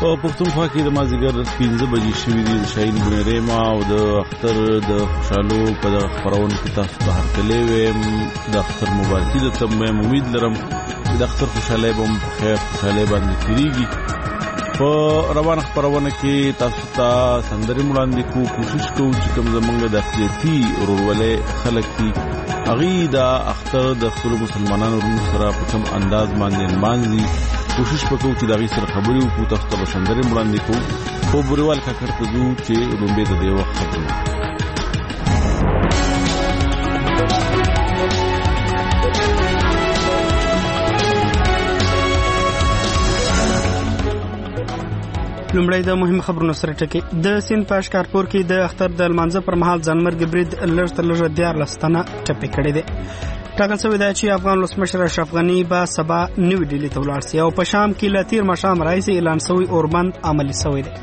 پښتونخوا کې د مازدیګر 15 بجې شوې دي. شاهین بنیریما او د اختر د خوشحالو په خبرونه کې تاسو ته هرکلی ویم. د اختر مبارکي درته وایم. امید لرم چې د اختر خوشحالۍ به په خیر خوشحالۍ باندې تېرېږي. په روانه خبرونه کې تاسو ته سندرې وړاندې کوو. کوشش کوو چې کوم زمونږ د اقلیتي ورورولۍ خلک دي هغوی د اختر د خپلو مسلمانانو وروڼو سره په کوم انداز باندې لمانځي. کوشش وکړو چې د هغوی سره خبرې وکړو. تاسو ته به سندرې وړاندې کوو. خو بوریوال کاکړ ته ځو چې لومبې د دې وخت خبرونه. لومړی د مهم خبرونو سره ټکی. د سیند په اشکارپور کې د اختر د لمانځه پر مهال ځانمرګي برید لږ تر لږه 14 تنه ټپي کړي دي. ټاکل شوی دی چې افغان ولسمشر اشرف غني به سبا نوې ډیلي ته ولاړ شي او په شام کې له تیر ماښام راهیسې اعلان شوی اوربند عملي شوی دی.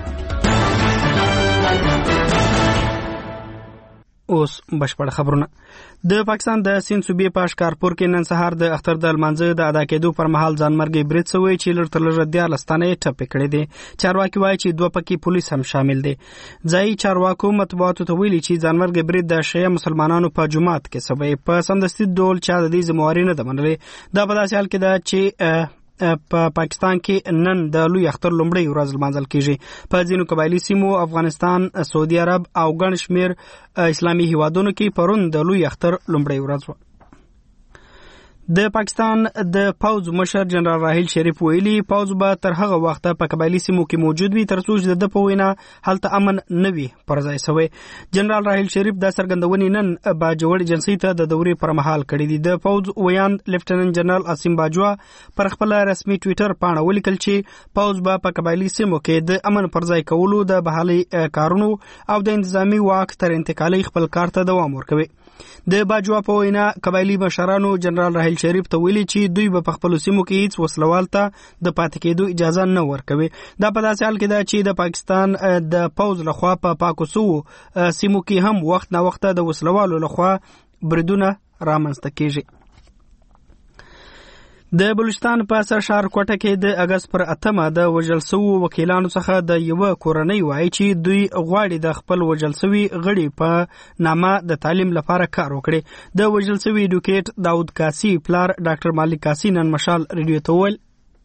اوس بشپړ خبرونه. د پاکستان د سیند صوبې په اشکارپور کې نن سهار د اختر د لمانځه د ادا کېدو پر مهال ځانمرګي برید شوی چې لږ تر لږه 14 تنه یې ټپي کړي دي. چارواکي وایي چې 2 پکې پولیس هم شامل دي. ځایي چارواکو مطبوعاتو ته ویلي چې ځانمرګي برید د شیعه مسلمانانو په جومات کې شوی. په سمدستي ډول چا د دې ذمہواري نه ده منلې. دا په داسې حال کې ده چې په پاکستان کې نن د لوی اختر لومړی ورځ لمانځل کیږي. په ځینو قبایلي سیمو افغانستان، سعودي عرب او ګڼ شمېر اسلامي هیوادونو کې پرون د لوی اختر لومړی ورځ و. د پاکستان د پوځ مشر جنرال راحیل شریف ویلي پوځ به تر هغه وخته په قبایلي سیمو کې موجود وي تر څو چې د په وینا هلته امن نه وي پر ځای شوی. جنرال راحیل شریف دا څرګندونې نن باجوړ ایجنسۍ ته د دورې پر مهال کړې دي. د پوځ ویاند لیفټننټ جنرال اسیم باجوا پر خپل رسمي ټویټر پاڼه ولیکل چې پوځ به په قبایلي سیمو کې د امن پر ځای کولو د بحالي کارونو او د انتظامی واک تر انتقالي خپل کار ته دوام ورکوي. د باجوا په وینا قبایلي مشرانو جنرال راحیل شریف ته ویلي چې دوی به په خپل سیمو کې هیڅ وسلوال ته د پاتې کېدو اجازه نه ورکوي. دا په داسې حال کې ده چې د پاکستان د پوځ لخوا په پاکو سیمو کې هم وخت نا وخت د وسلوالو لخوا بریدونه رامنځته کیږي. د بلوچستان په سرشار کوټه کې د اگست پر 8 د وژل شوو وکیلانو څخه د یو کورنۍ وایي چې دوی غواړي د خپل وژل شوي غړي په نامه د تعلیم لپاره کار وکړي. د وژل شوي ایډوکیټ داود کاسی پلار ډاکټر مالک کاسی نن مشال ریډیو ته وویل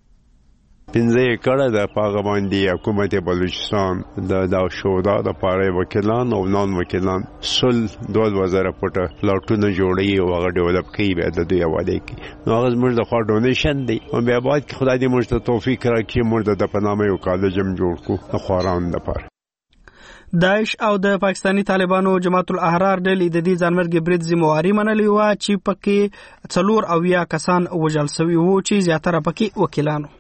15 ایکړه د پاغه باندې حکومت بلوچستان د شودا د پاره وکیلان او نان وکیلان سل 2000 پټه لاټونه جوړي او هغه ډیولپ کوي به د دوی حواله کوي. نو هغه موږ د خوا ډونیشن دی او بیا بعد خدای دې موږ ته توفیق راکړي موږ د پنامه یو کالج هم جوړ کو د خواران د پاره. داعش او د پاکستانی طالبانو جماعت الاحرار ډلې د دې ځانمرګي برید ذمہواري منلې و چې پکې 4 کسان وژل شوي وو چې زیاتره پکې وکیلانو.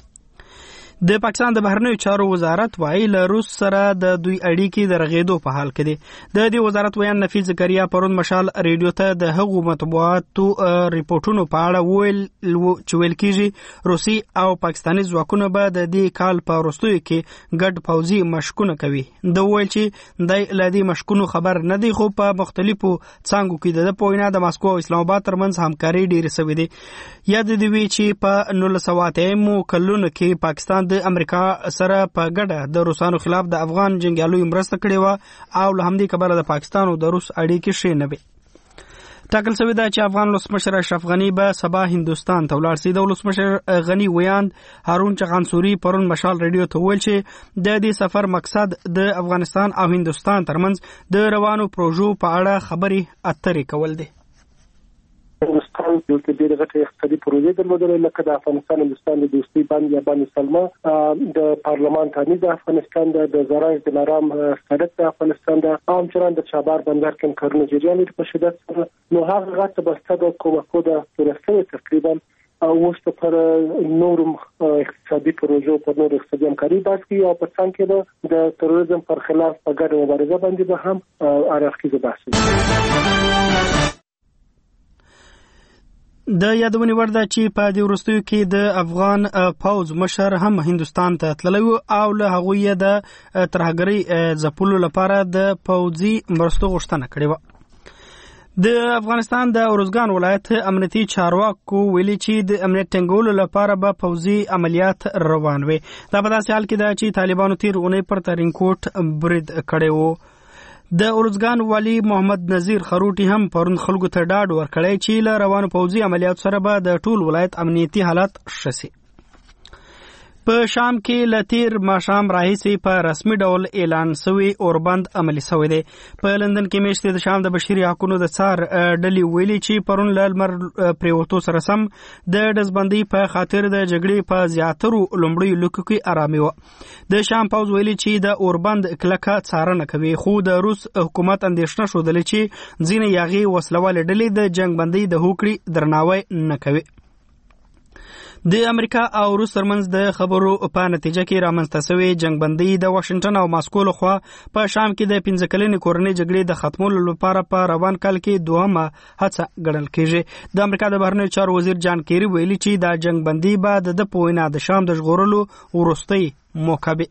د پاکستان د بهرنیو چارو وزارت وایي له روس سره د دوی اړیکې د رغېدو په حال کې دي. د دې وزارت ویان نفیس زکریا پرون مشال ریډیو ته د هغو مطبوعاتو ریپورتونو په اړه ویل کېږي روسي او پاکستاني ځواکونه به د دې کال په وروستیو کې ګډ پوځي مشقونه کوي. د ویل چې د لدی مشقونو خبر نه دی خو په مختلفو څانګو کې د پوینا د ماسکو او اسلام آباد ترمنځ همکاري ډېره شوې ده. یاد دی وی چې په 1980 کلونو کې پاکستان د امریکا سره په ګډه د روسانو خلاف د افغان جنگیالیو مرسته کړې و او له همدې کبله د پاکستان او د روس اړیکې ښې نه وې. ټاکل شوی ده چې افغان ولسمشر اشرف غني به سبا هندوستان ته ولاړ شي. د ولسمشر غني ویاند هارون چغانسوري پرون مشال ریډیو ته ویل چې د دې سفر مقصد د افغانستان او هندوستان ترمنځ د روانو پروژو په اړه خبرې اترې کول دي. افغانستان یو کې ډېر غټه اقتصادي پروژې درلودلې لکه د افغانستان هندوستان د دوستۍ بند یا بند سلما، د پارلمان تامین د افغانستان د زراعت دلارام سړک د افغانستان د عام چران د چابهار بندر کې کارونه جریان لري په شدت سره. نو هغه غټه بسته د کومکو د ورسته تقریبا او اوس پر نورم اقتصادي پروژو پر نور اقتصادي همکاري باسي او په څنګه کې د تروریزم پر خلاف په ګډه مبارزه باندې به هم اړخیزه باسي. د یادونې وړ ده چې په دې وروستیو کې د افغان پوځ مشر هم هندوستان ته تللی او له هغوی د ترهګرۍ ځپلو لپاره د پوځي مرستو غوښتنه کړې وه. د افغانستان د ارزګان ولایت امنیتي چارواکو ویلي چې د امنیت ټینګولو لپاره به پوځي عملیات روان وي. دا په داسې حال کې ده چې طالبانو تیر اونۍ پر ترینکوټ برید کړی و. د ارزګان والي محمد نذیر خروټي هم پرون خلکو ته ډاډ ورکړی چې له روانو پوځي عملیاتو سره به د ټول ولایت امنیتي حالت ښه شي. په شام کې له تیر ماښام راهیسې په رسمي ډول اعلان شوی اوربند عملي شوی دی. په لندن کې میاشتې د شام د بشري حقونو د څار ډلې ویلي چې پرون له لمر پریوتو سره سم د ډزبندۍ په خاطر د جګړې په زیاترو لومړیو لیکو کې ارامي وه. د شام پوځ ویلي چې د اوربند کلکه څارنه کوي، خو د روس حکومت اندېښنه ښودلې چې ځینې یاغي وسلوالې ډلې د جنګ بندۍ د هوکړې درناوی نه کوي. د امریکا او روس ترمنځ د خبرو په نتیجه کې رامنځته شوې جنګ بندۍ د واشنګټن او ماسکو لخوا په شام کې د 15 کلنې کورنۍ جګړې د ختمولو لپاره په روان کال کې دوهمه هڅه ګڼل کېږي. د امریکا د بهرنیو چارو وزیر جان کیری ویلي چې دا جنګ بندۍ به د په وینا د شام د ژغورلو وروستۍ موقع وي.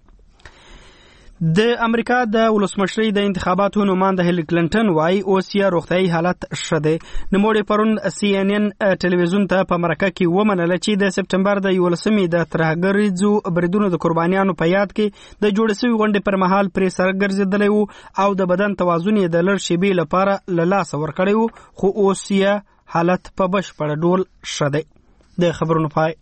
د امریکا د ولسمشرۍ د انتخاباتو نوماند هیلری کلینټن وايي اوس یې روغتیايي حالت ښه دی. نوموړې پرون CNN ټلویزیون ته په مرکه کې ومنله چې د سپټمبر د 11مې د ترهګریزو بریدونو د قربانیانو په یاد کې د جوړې شوې غونډې پر مهال پرې سر ګرځېدلی و او د بدن توازن یې د لږ شېبې لپاره له لاسه ورکړی و، خو اوس یې حالت په بشپړ ډول ښه دی. د خبرونو پای.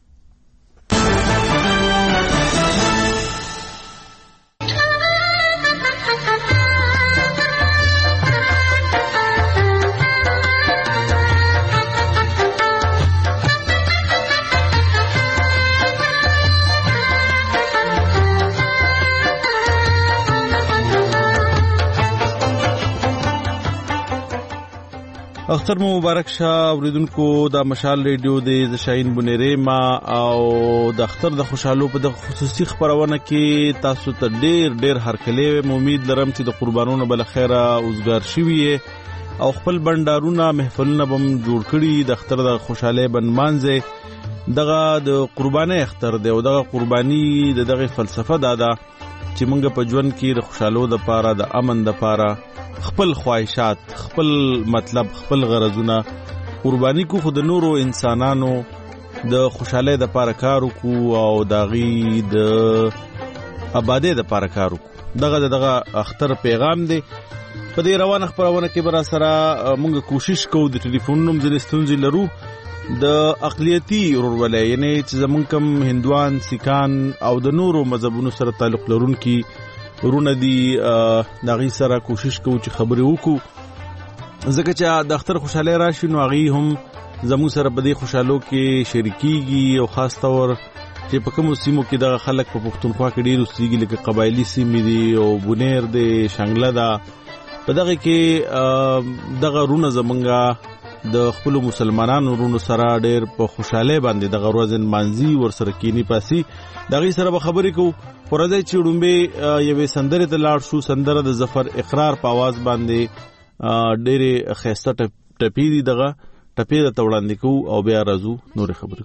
اختر مو مبارک شه اوریدونکو د مشال ریډیو د شاهین بنيري ما او د اختر د خوشحالو په د خصوصي خبرونه کې تاسو ته ډېر هرکلی امید لرم چې د قربانونو بل خیره اوسګار شوي او خپل بندارونه محفلونه بم جوړ کړي د اختر د خوشاله بنمانځي. دغه د قرباني اختر دی او دغه قرباني دغه فلسفه دا چې موږ په ژوند کې د خوشحالو د پاره د امن د پاره خپل خواهشات، خپل مطلب، خپل غرضونه قرباني کو، خود نورو انسانانو د خوشاله د پاره کار وکړو او داغي د آبادی د پاره کار وکړو. دغه اختر پیغام دی. په دې روان خبرونه کې بر سره موږ کوشش کوو د ټلیفون نوم ځلستونځي لرو د اقلیتی ورولې، یعنی چې زمونږ کم هندوان، سیکان او د نورو مذهبونو سره تعلق لرونکي ورونه دي، دغه سره کوشش کوو چې خبرې وکړو، ځکه چې د اختر خوشاله راشي نو هغه هم زموږ سره په دې خوشالو کې شریکيږي او خاص طور چې په کوم سیمو کې د خلک په پښتونخوا کې ډیر اوسېږي، لکه قبایلی سیمې دي او بونیر دي، شنګله ده. په دغه کې دغه رونه زمونږه د خپل مسلمانانو رونو سره ډیر په خوشاله باندې دغه ورځ مانځي ور سره کینی پاسي دغه سره به خبرې کوو. ورځي چې ډومبه یوې سندره ته لاړ شو، سندره د ظفر اقرار په आवाज باندې ډېر خسته ټپی دي، دغه ټپی د توړاندې کوو او بیا راځو نور خبرې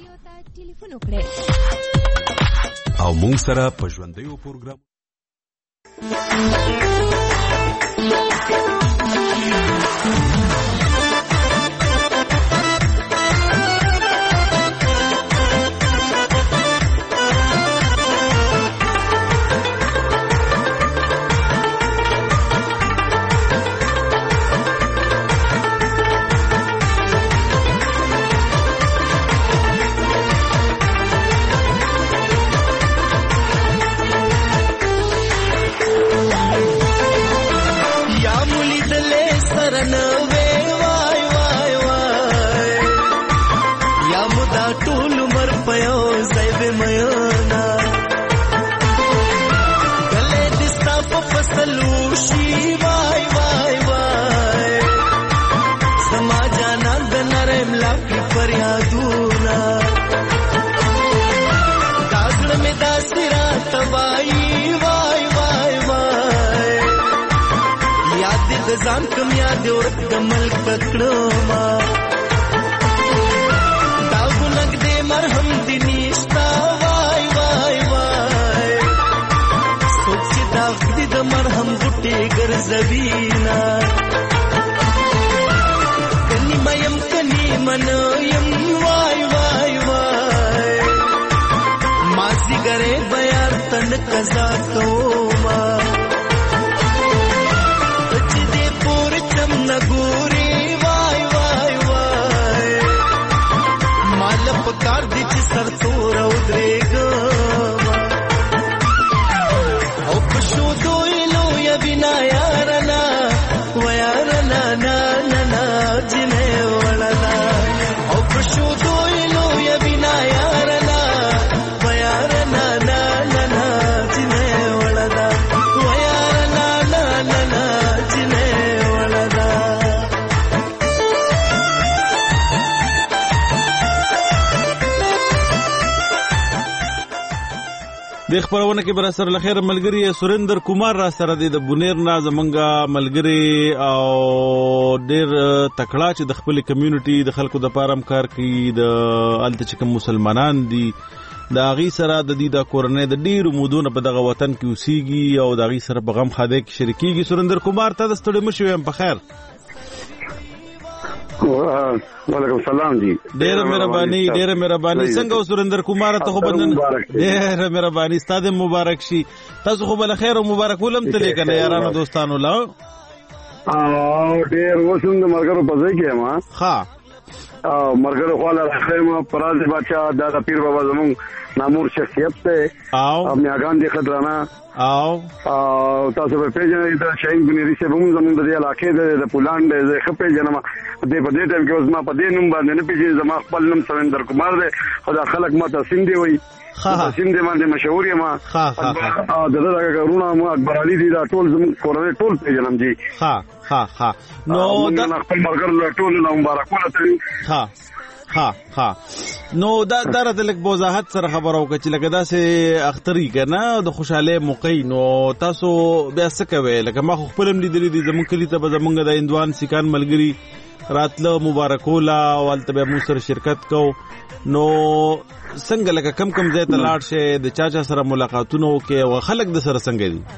او مونږ سره په ژوندۍ پروګرام ځان کم یاد ورک د ملک پکړما دا ګلګ دې مرهم دې نشتا وای وای وای سوچ دا دې د مرهم ګټي ګرځوینا قضا کوما چې دې پور چم نګوري وای وای وای مال پکار دي چې سر تور او درېګم او پښو دوی لو یا بنا یارنا و یارنا نا نا نا جنه ولدا او پښو دوی لو یا بنا یارنا و یارنا نا نا نا جنه ولدا و یارنا نا نا نا جنه ولدا د خبرونه کې بر سره لخر ملګری سریندر کومار را سره د بونیر نه زمونږه ملګری او ډیر تکړه چې د خپل کمیونټي د خلکو د پاره کار کوي د الته چې کوم مسلمانان دي د غي سره د دې د کورنۍ د ډیرو مودونه په دغه وطن کې اوسېږي او د غي سره په غم خاده کې شریکيږي. سریندر کومار ته د ستړي مشوم په خیر. وعلیکم السلام جی. ډېر مهرباني څنګه سریندر کومار ته خو بندن ډېر مهرباني ستاسو مبارک شي. تاسو خو بل خیر او مبارک ولم تلې کنه یارانو دوستانو لا ډېر وسند مرګرو پځای کې ما ها مرګرو خواله راخېما پراز بادشاہ دا پیر بابا زمون نامور شخصیت ته او میاګان دي خدرانه او تاسو په پیژنې د شاین بنيري سے هم زمون د علاقې د پولان د خپې جنما د په دې ټیم کې اوس ما په دې نوم باندې نه پیژنې زما خپل نوم سریندر کومار دی خدا خلک ما ته سیندي وای سیندي باندې مشهور یم دغه غرونه مو اکبر علي دي دا ټول زمون کورنۍ ټول پیژنم جی نو دا خپل مرګر ټول نو مبارکونه نو دا درته لک بوزاحت سره خبرو کې چې لکه داسې اختری کنه د خوشاله موقع نو تاسو بیا څه کوي لکه ما خپل هم لیدلې دي زمون کلی ته زمونږ د اندوان سکان ملګری راتله مبارکولا او التبه مو سره شرکت کو نو څنګه لکه کم ځای ته لاړ شه د چاچا سره ملاقاتونه وکي او خلک د سره څنګه دي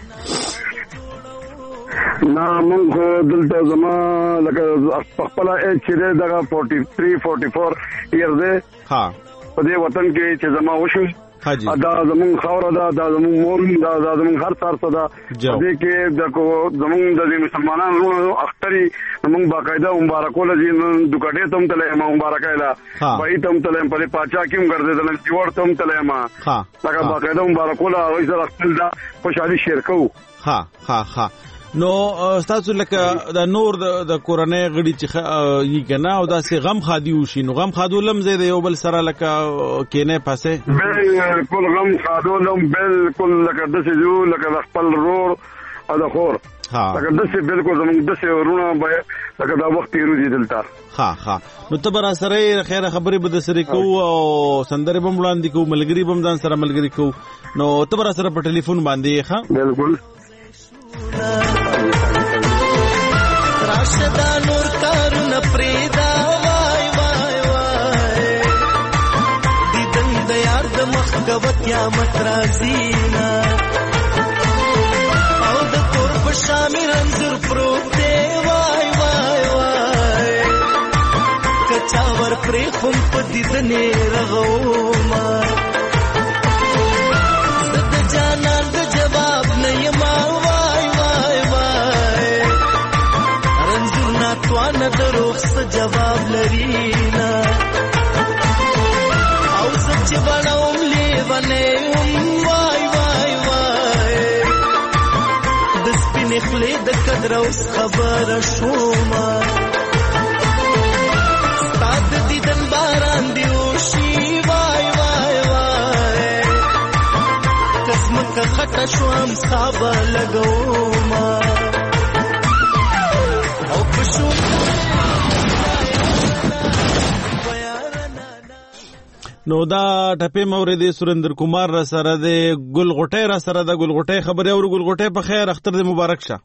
نا مونږ دلته زما لکه خپل چې دغه 43-44 ایئر دی ها په دې وطن کې چې زما وشو حاجی دا زمون خاور دا زمون مور دا زمون هر څار صدا دې کې د زمون د مسلمانانو اختری موږ باقاعده مبارکول دي دکړې تم تله ما مبارکایلا وای تم تله په پاچا کېم ګرځیدل جوړ تم تله ما لکه باقاعده مبارکول او زه خپل دا خوشالي شیر کو ها نو تاسو لکه د نور د کورنۍ غړي چې یې کنه او دا سي غم خادي وشي نو غم خادولم زه د یو بل سره لکه کینه پاسه بالکل غم خادولم بالکل لکه د سيزو لکه خپل رور او د خور لکه د سي بالکل زموږ د سي ورونه به لکه دا وخت یې دلته نو ته بر سره خیر خبرې به د سره کو او سندره بم وړاندې کو ملګری بم ځان سره ملګری کو نو ته بر سره په ټلیفون باندې ښه بالکل راشدا نور کارونه پریدا وای وای وای دیدن د یار د مخ کوت یا مترازینا او د کور په شامي رنځر پروت دی وای وای وای کچا ور پرې خون په دیدنې رغوما زد جانان د جواب نه یما توانه دروغ څه جواب لري نه او سچ بڼوم لیونه وای وای وای د سپینې خولې د قدر اوس خبره شومه ستا د دیدن باران دی وشي وای وای وای قسمت خټه شوم ستا به لګومه نو دا ټپه مورید سریندر کومار را سره د ګلغټه را سره د ګلغټه خبره او ګلغټه په خیر اختر دې مبارک شه.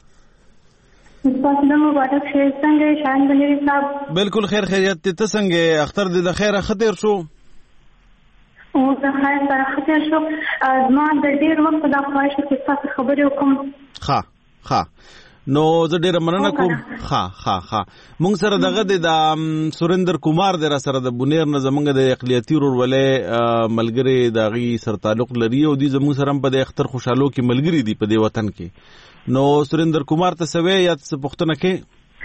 تاسو مبارک شه. څنګه شان بنيري صاحب؟ بالکل خیر خیریت ته څنګه اختر دې د خیره خطر شو؟ او د خیر سره خطر شو. ما د ډیر وخت د خواهش په تاسو خبرې وکم. ها نو زه ډېر مننه کوم. ها مونږ سره دغه د سریندر کمار د را سره د بونیر نه زمونږ د اقلیتي ورولې ملګری د غي سر تعلق لري او دی زمونږ سره په د اختر خوشحالو کې ملګری دی په دې وطن کې. نو سریندر کمار ته سوي یا څه پوښتنه کې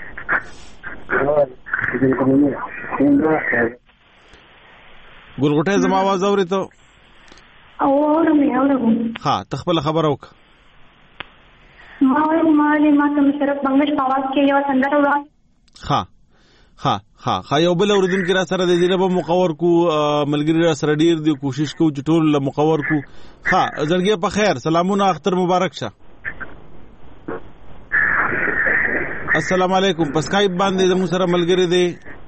ګلغټه زما आवाज اوري ته ها تخپل خبر وک ما ته مشرف بنگش په आवाज کې یو سندره ها یو بل اوریدونکو را سره د دې په مقور کو ملګری را سره ډیر دی کوشش کو چې ټول مقور کو. ها زړګي په خیر سلامونه اختر مبارک شه. السلام علیکم په سکایپ باندې د موسره ملګری دی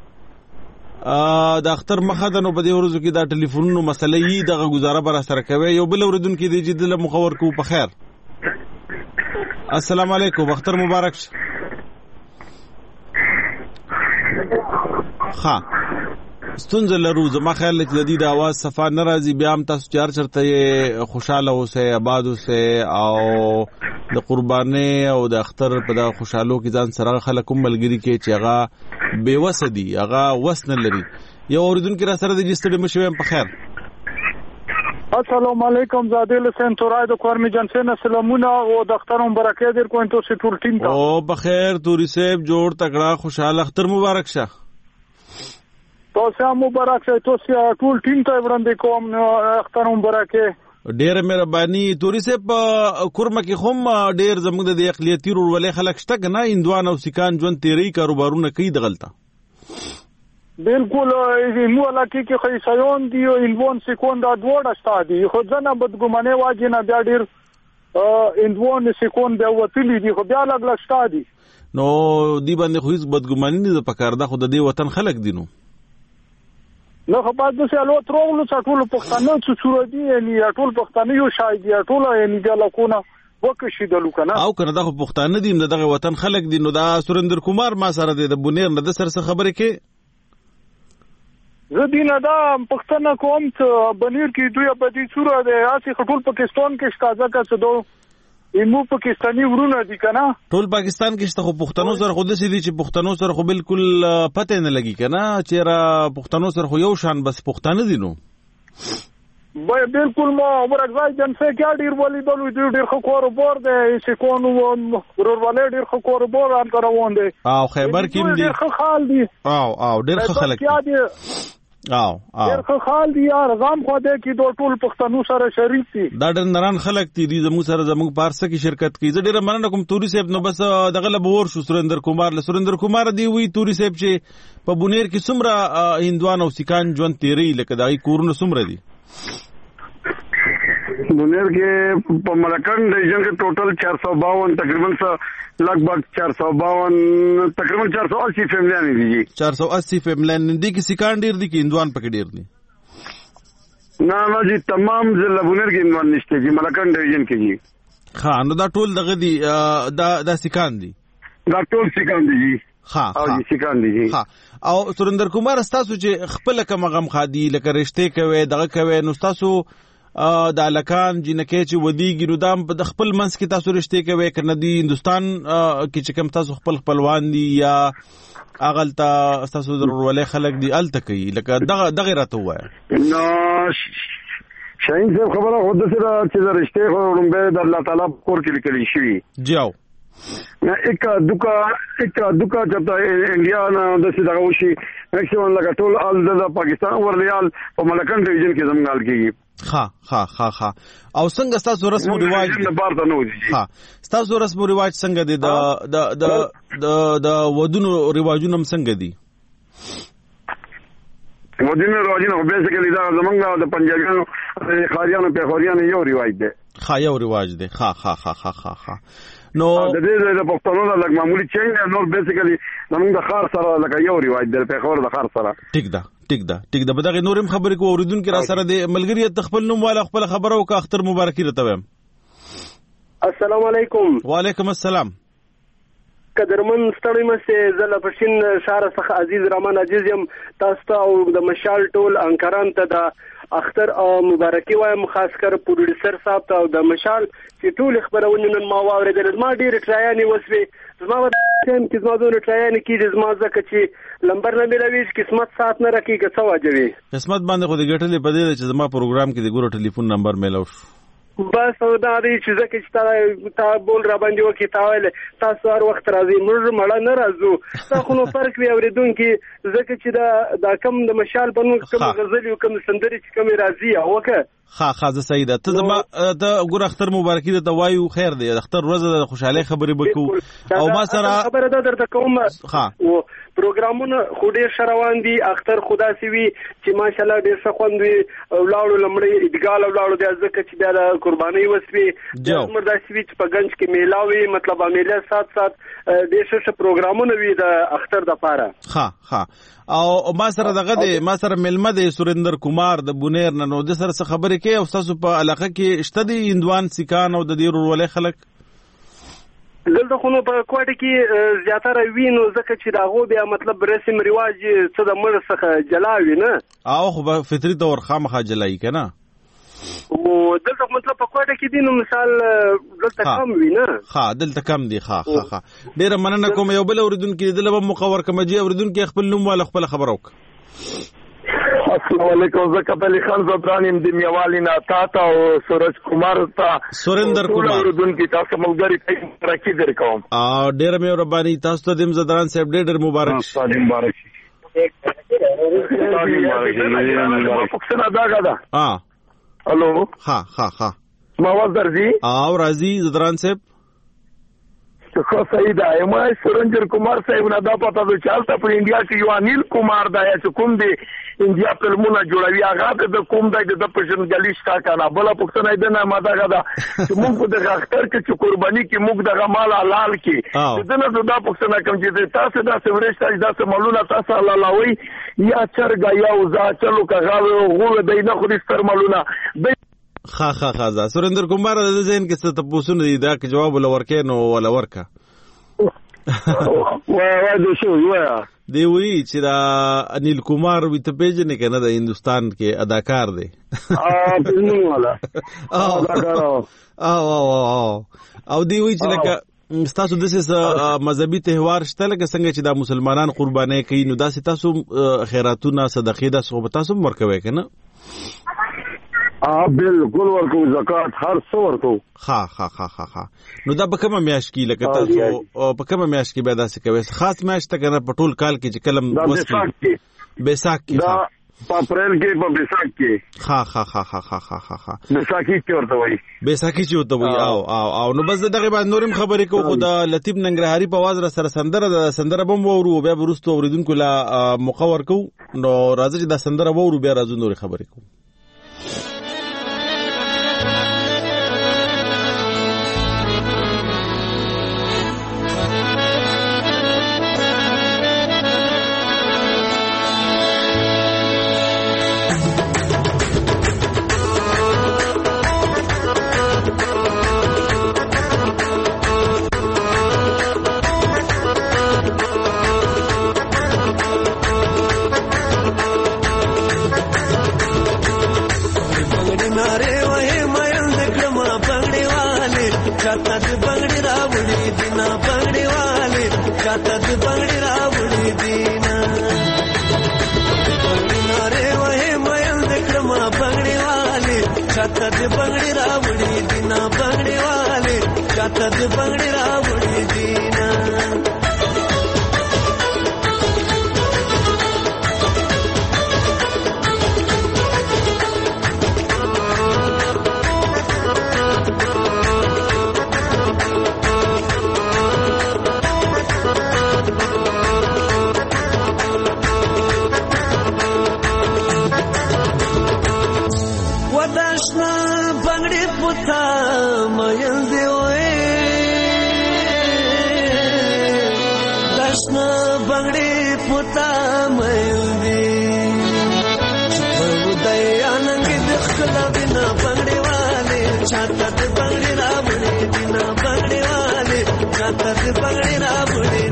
د اختر مخه د نو په دې ورځو کې دا ټلیفونونو مسلې یې دغه گزاره بر سره کوي. یو بل اوریدونکو دی چې د مقور کو په خیر. السلام علیکم اختر مبارک شه. ها ستونزه لرو زما خیال چې د دې د आवाज صفا ناراضي بیا هم تاسو چار چرته خوشاله اوسه آباد اوسه او د قرباني او د اختر په د خوشالو کې ځان سره خلک ملګری کې چې هغه بیوسه دي هغه وسن لري. یو اوریدونکو را سره د جستړي مشوم په خیر. السلام علیکم زادل حسین تورای د کورمی جنسن سلامونه او د اختر مبارکي در کوم تاسو ټول ټیم ته او بخیر توري صاحب جوړ تکړه خوشاله اختر مبارک شه. تاسو مبارک شه تاسو ټول ټیم ته وړاندې کوم اختر مبارکي. ډېر مهرباني توري صاحب کورمه کې هم ډېر زموږ د اقلیتي ورولې خلک شته کنه هندوان او سیکان ژوند تیری کاروبارونه کوي دغلطه بالکل مو علاقه کې خیسایون دی او انوون سکون دا دوړه ستادي خو ځنه بدګمانه واجی نه بیا ډیر انوون سکون به وتلی دی خو بیا لګ ستادي نو دی باندې خو هیڅ بدګماني نه پکار ده خو د دې وطن خلک دینو نو خو پات د سالو ترولو ټول پښتانه چې سور دي یعنی ټول پښتانه یو شاید دی ټول یعنی د لکونه وکشي د لوکنه او کنه دغه پښتانه دي دغه وطن خلک دي نو دا سریندر کمار ما سره د بونیر نه د سره خبره کې زه دینه دا پښتنه کوم ته بنیر کې دوی په دې صورت ده اسی خټول پاکستان کې شتازه کا څه دو ایمو پاکستانی ورونه دي کنه ټول پاکستان کې شته خو پښتنو سره خود سي دي چې پښتنو سره خو بالکل پته نه لګي کنه چې را پښتنو سره خو یو شان بس پښتانه دي نو بالکل ما ورغای جنسه کې ډیر ولې دلو ډیر خو کاروبار ده چې کوو ورولې ډیر خو کاروبار ان روان دي او خیبر کې ډیر خو خال دي او ډیر خو خلک او ډېر خال دی یار غام خو دې کې دوه ټول پښتنو سره شریک دي دا ډېر نران خلک دي زموږ سره زموږ پارسه کې شرکت کوي زه ډېر مننه کوم توري صاحب نو بس دغه لبور شو سریندر کمار دی وی توري صاحب چې په بونیر کې څومره هندوان او سیکان ژوند تیری لکه دای کورونه څومره دي بونیر کې په ملکند ریجن کې ټوټل 452 تقریبا لګبګ 452 تقریبا 480 فیملیان دي 480 فیملیان دي کې سیکان ډیر دي کې هندوان پکې ډیر دي نه جی تمام ضلع بونیر کې هندوان نشته جی ملکند ریجن کې جی ها نو دا ټول دغه دي دا سیکان دي دا ټول سیکان دي جی ها او سیکان دي جی ها او سریندر کمار تاسو چې خپل کوم غم خادي لکه رښتې کوي دغه کوي نو تاسو د الکان جنکه چې ودیږي نو دام په خپل منځ کې تاسو رښتې کوي کنه دی هندستان کې چې کوم تاسو خپلوان دي یا اغلتا تاسو ضروري خلک دي الته کوي لکه دغه راته وای نو شاین صاحب خبره خود سره چې رښتې خورم به د الله تعالی کور کې لیکل شي جاو نه یک دوکا چتا انډیا نه د څه دغه وشي میکسیمم لکه ټول ال د پاکستان ورلیال په ملکند ریجن کې زمغال کیږي ها او څنګه تاسو رسم او رواج ها تاسو رسم او رواج څنګه دي د ودونو رواجونه څنګه دي ودونو رواجونه په بیسیکلی دا زمونږ د پنجابیانو خاریانو په خاریانو یو رواج دی یو رواج دی ها نو د دې د پښتنو د لګ معمولی چینج نور بیسیکلی زمونږ د خار سره لکه یو رواج دی په خور د خار سره ټیک ده بدغه نورم خبرې کو اوریدونکو را سره د ملګری تخپل نوم والا خپل خبرو کا اختر مبارکي رته ویم السلام علیکم وعلیکم السلام قدرمن ستړی مشه زله پښین شهر څخه عزیز رحمان عزیز یم تاسو ته او د مشال ټول انکران ته د اختر مبارکي وایم خاص کر پروډوسر صاحب ته او د مشال چې ټول خبرونه نن ما واورېدل ما ډېر ټرایانې وسوي زما ټیم کې زما دونه ټرایانې کېږي زما ځکه چې لمبر نه ملوي قسمت سات نه راکېږي څه واجبي قسمت باندې خو دې ګټلې په دې چې زما پروګرام کې د ګورو ټلیفون نمبر میلاو شو بس دا دی چې ځکه چې تا بول را باندې وکي تا ویل تاسو هر وخت راځي موږ مړه نه راځو تا خو نو فرق وي اوریدونکو ځکه چې دا کم د مشال بنو کم غزل او کم سندري چې کم راځي اوکه ها زه سیده ته زما ته ګور اختر مبارکي د وایو خیر دی اختر ورځ د خوشاله خبرې وکړو او ما سره خبره ده درته کوم ها پروګرامونه خو ډېر شروان دي اختر خدا سي وي چې ماشالله ډېر ښه خوند وي ولاړو لمړی ادګال ولاړو د ځکه چې بیا د قرباني وسوي د عمر داسې وي چې په گنج کې میلاوي مطلب میله سات ډېر ښه پروګرامونه وي د اختر د پاره ها او ما سره دغه دی ما سره ملمه دی سوریندر کومار د بونیر نو د سره خبرې کوي او تاسو په علاقه کې شته دي هندوان سکان او د دې ورولې خلک دلته خو نو په کوټه کې زیاتره وینو ځکه چې داغو بیا مطلب رسم رواج څه د مړ څخه جلاوي نه او خو فطري تور خامخا جلای کنه او دلته مطلب په کوټه کې دینو مثال دلته کم وی نه دلته کم دی ډیره مننه کوم یو بل اوریدونکو دلته مقور کمجی اوریدونکو خپل نوم ولا خپل خبر وک السلام علیکم زکات علی خان زبرانیم د میوالي نه تا او سورج کومار تا سوریندر کومار اوریدونکو تاسو ملګری راکی درکوم او ډیر مې ربانی تاسو ته دیم زدران صاحب ډیر مبارک شي مبارک پښتنه دا غدا الو ها ما واز درځي او راځي زدران صاحب خو صحیح ده یم سورنجر کومار صاحب نه دا پته ده چې هلته په انډیا کې یو انیل کومار دی چې کوم دی انډیا فلمونه جوړوي هغه د کوم دی د پېژندګلي شته کنه بل پښتنه ده نه ما دا غدا چې موږ د اختر کې چې قرباني کې موږ دغه مال حلال کې دنه دا پښتنه کوم چې تاسو دا سورېشت تاسو مالونه تاسو حلالوي یا چرګا یا وزا چلو کغاوي غو دی نه خو دې ستر مالونه خا سوریندر کومار د ذهن کې څه تاسو نه دا کې جواب ولورکې نو ولا ورکا وای د شو دی وی چې دا انیل کومار وی ته پیژنې کنه د هندستان کې اداکار دی پیژنې والا او دی وی چې لکه تاسو د څه مذهبي تهوار شته لکه څنګه چې دا مسلمانان قرباني کوي نو دا تاسو خیراتونه صدقې دا صحبت تاسو ورکوي کنه بالکل ورکو زکات هر څو ورکو ها نو دا په کومه میاش کې لکه تاسو په کومه میاش کې به داسې کوي خاص میاش ته کنه په ټول کال کې چې کلم بیساک کې دا په اپریل کې په بیساک کې ها بیساکی چې ورته وایي او نو بس دغه باندې نورم خبرې کو خدا لطیف ننګرهاري په आवाज را سره سندره بم وورو بیا ورستو اوریدونکو لا مقور کو نو راځي چې دا سندره وورو بیا راځو نور خبرې کو छाता ते बंगड़ी रावड़ी बिना बंगड़ी वाले छाता ते बंगड़ी रावड़ी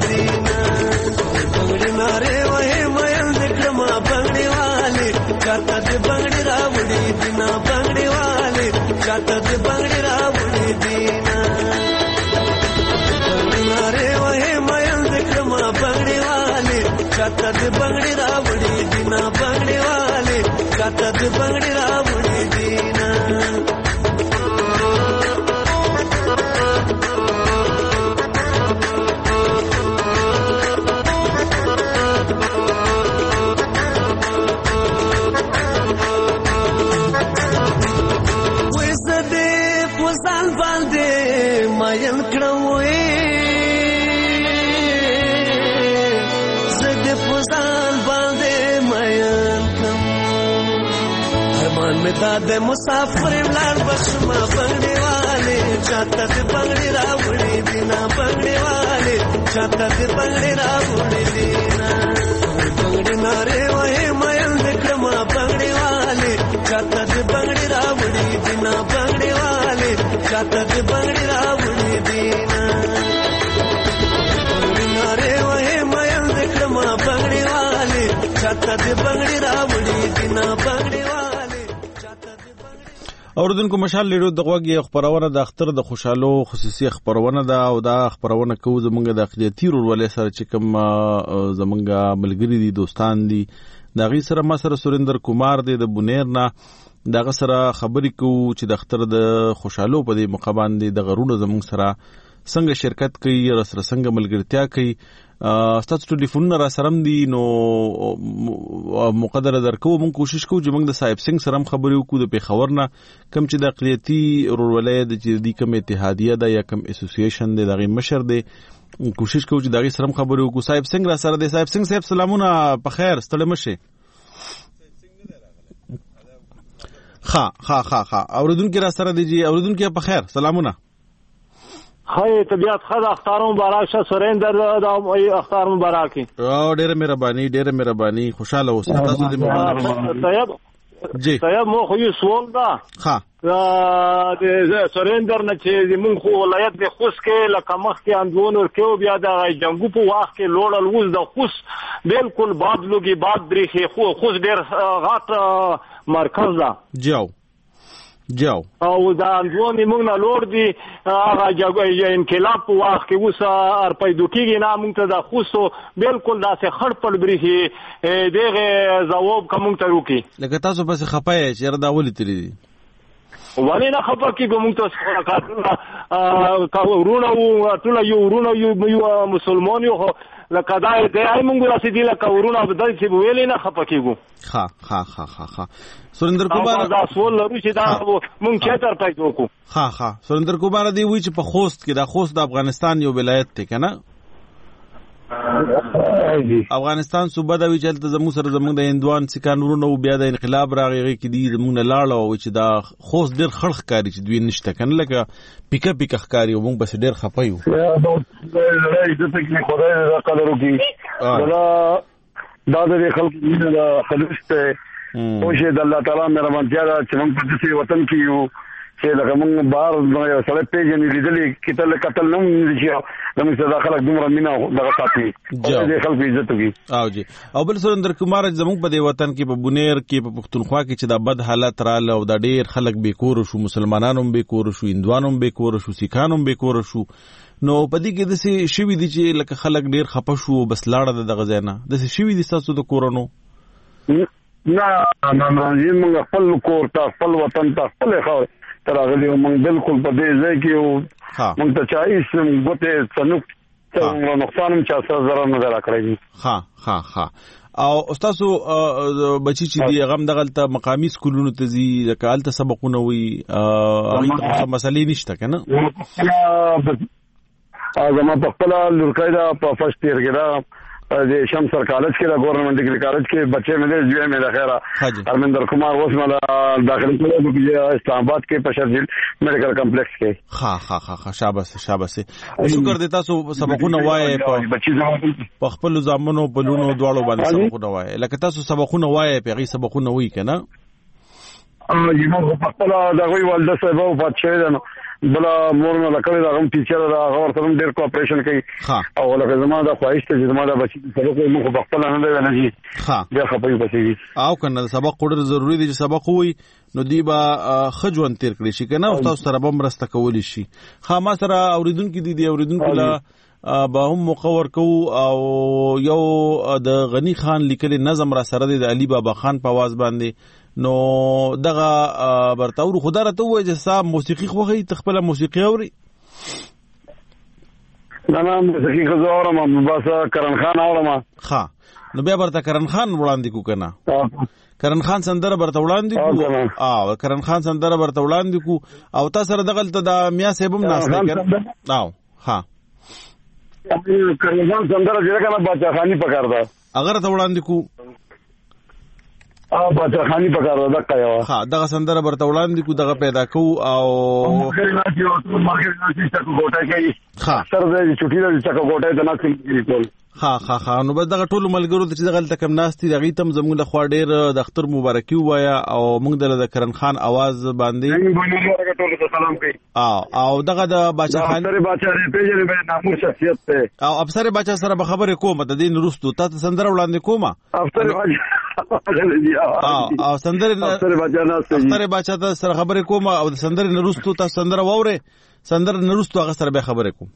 بنگړي والے چاته د بنگړي راوړي دینا بنگړي والے چاته د بنگړي راوړي دینا ماین کړوي زده فزان باندې ماین کم ارمان می دا د مسافر لار بخشما بنگړي والے چاته د بنگړي راوړي دینا بنگړي والے چاته د بنگړي راوړي دینا بنگړي ناره وای ماین کړما بنگړي والے چاته د بنگړي راوړي دینا بنگړي والے چاته د بنگړي راوړي دینا بنگړي ناره وای ماین کړما بنگړي والے چاته د بنگړي راوړي دینا بنگړي والے چاته د بنگړي اوردونکو مشال لیډو د غوږی خبرونه د اختر د خوشالو خصوصي خبرونه ده او دا خبرونه کو زمونږ د اقلیتي رولولې سره چې کوم زمونږ ملګری دي دوستان دي دا غي سره ما سره سوریندر کومار دی د بونیر نه دا سره خبرې کو چې د اختر د خوشالو په دې مقابل دي د غرونو زمونږ سره څنګه شرکت کوي او سره څنګه ملګرتیا کوي ستاسو ټلیفون را سره دي نو مقدره درکو مونږ کوشش کوو چې مونږ د صاحب سنگ سره خبرې وکړو د پیښور نه کم چې د اقلیتي رولولې د دې کوم اتحادیه ده یا کوم اسوسییشن دی دغه مشر دی کوشش کوو چې دغه سره خبرې وکړو صاحب سنگ را سره دی صاحب سنگ صاحب سلامونه په خیر ستړي مشه ها اوردونکو را سره دی جی اوردونکو په خیر سلامونه خیر طبیعت خدا اختار مبارک شه سریندر دا اختار مبارک او ډیره مهرباني خوشاله اوسه تاسو دې طيب جی طيب مو خو یو سوال دا ها د سریندر نه چې موږ خو ولایت د خوست کې لکه مخ کې اندون ورکو بیا د جنگو په وخت کې لوړل وز د خوست بالکل باد لوګي باد درې خو خوست ډیر غاټ مرکز دا جاو او دا اندون موږ نه لوړ دي هغه انقلاب په وخت کې وسه ار پیدا کیږي نه موږ ته د خوست بالکل داسې خړ پړ بریخي دغه جواب کوم ته روکي لکه تاسو پس خپای چې را دا ولې تری دي ولې نه خبر کې کوم ته کا ورونه او ټول یو ورونه یو مسلمان یو لکه دا دای موږ راسي لکه ورونه بدل چې ویلې نه خپه کیږو ها سریندر کوبار دا سوال لرو چې دا مونږ چې تر پیدا وکړو ها سریندر کوبار دی وی چې په خوست کې دا خوست د افغانستان یو ولایت دی کنه افغانستان صوبه دا وی چې تل زموږ سره زموږ د هندوان سکانورونو بیا د انقلاب راغی کې دی زموږ نه لاړ او چې دا خوست ډیر خلخ کاری چې دوی نشته کنه لکه پیکا کاری مونږ بس ډیر خپایو دا د خلکو د خلوص ته او شه د الله تعالی مهربانتیا چې موږ په دې وطن کې یو چې لکه موږ بار یو سره پیژنې لیدلې قتل نه چې موږ صدا خلک دومره مینا دغه ساتي د خلکو عزت کوي او جی او بل سریندر کومار زموږ په دې وطن کې په بونیر کې په پښتونخوا کې چې دا بد حالت رااله او دا ډیر خلک بیکور شو مسلمانانو بیکور شو هندوانو بیکور شو سیکانو بیکور شو نو پدې کې د څه شوی دي چې لکه خلک ډیر خپه شو بس لاړه دغه ځای نه د څه شوی دي تاسو د کورونو نه موږ خپل کور ته خپل وطن ته خپل خاور تراغلی موږ بالکل په دې ځای کې موږ ته چای سم بوته څنګه نقصان چا سره zarar نه راکړی ها او استادو بچی چې دی غم دغلته مقامی سکولونو ته زی لکه سبقونه وي هغه مسلې نشته کنه زما په خپل لورکایدا په فرست ایئر کې دا د شمسر کالج کې د ګورنمنت ډیګری کالج کې بچي مې د جوړې مې د خیره ارمندر کومار اوس مله داخلي کړو په اسلام آباد کې په شرجیل میډیکل کمپلیکس کې ها شاباس شکر دې تاسو سبقونه وایي په خپل زامنو په لونو دواړو باندې سبقونه وایي لکه تاسو سبقونه وایي په غي سبقونه وایي کنه یمو په خپل دغه والده صاحب او بچي بلا مورنه لکه دا غم ټیچر دا غور سره ډیر کوآپریشن کوي او لکه زما دا خواهش ته زما دا بچی سره کوم خو په خپل نه دی نه بیا خپل بچی او کنه سبق ډیر ضروری دی چې سبق وي نو دی با خجوان تیر کړی شي کنه او تاسو سره به مرسته کولی شي ما سره اوریدونکو دي اوریدونکو لا به هم مقور کو او یو د غنی خان لیکلي نظم را سره د علي بابا خان په आवाज باندې نو دغه برتاور خدا راته وای چې صاحب موسیقي خوغي تخپل موسیقي اوري نه موسیقي خو اورم بس کرن خان اورم ها نو بیا برته کرن خان وړاندې کو کنه کرن خان سندره برته وړاندې کو کرن خان سندره برته وړاندې کو او تاسو سره دغلت د میا صاحبم ناس کړه او ها کرن خان سندره چې کنه بچا خاني پکار دا اگر ته وړاندې کو بچا خاني پکار دا دغه ها دغه سندره برته وړاندې کو دغه پیدا کو او مارکیټ ناشي چکو ګوټه کوي ها تر دې چټي د چکو ګوټه ته ناس کوي ها نو بس دغه ټول ملګرو چې دغه تکم ناشتي دغه تم زموږ له خوا ډیر د اختر مبارکي وایا او موږ د کرن خان आवाज باندې ټول ته سلام کوي او دغه د بچا خان افسر بچا پیژنې به نامور شخصیت ته او افسر بچا سره به خبرې کوم د دین رستو تاسو سندره وړاندې کومه افسر بچا او سندره افسر بچا نه افسر بچا سره خبرې کوم او د سندره رستو تاسو سندره ووره سندره رستو هغه سره به خبرې کوم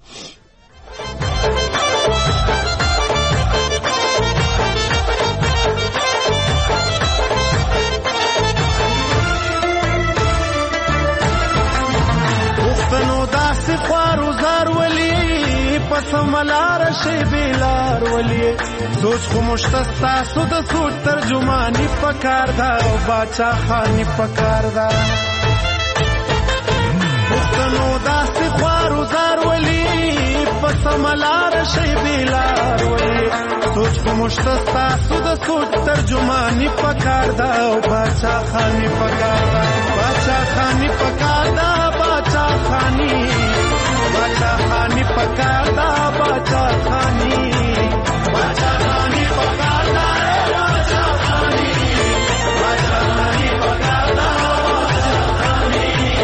خوارو زار ولی پس ملار شی بیلار ولی سوچ خو مشتستا سو د سوچ ترجمانی پکار دا باچا خانی پکار دا پختنو داس خوارو زار ولی پس ملار شی بیلار ولی سوچ خو مشتستا سو د سوچ ترجمانی پکار دا باچا خانی پکار دا باچا خانی پکار دا باچا خانی باچا خانی پکاردا باچا خانی باچا خانی پکاردا باچا خانی باچا خانی پکاردا باچا خانی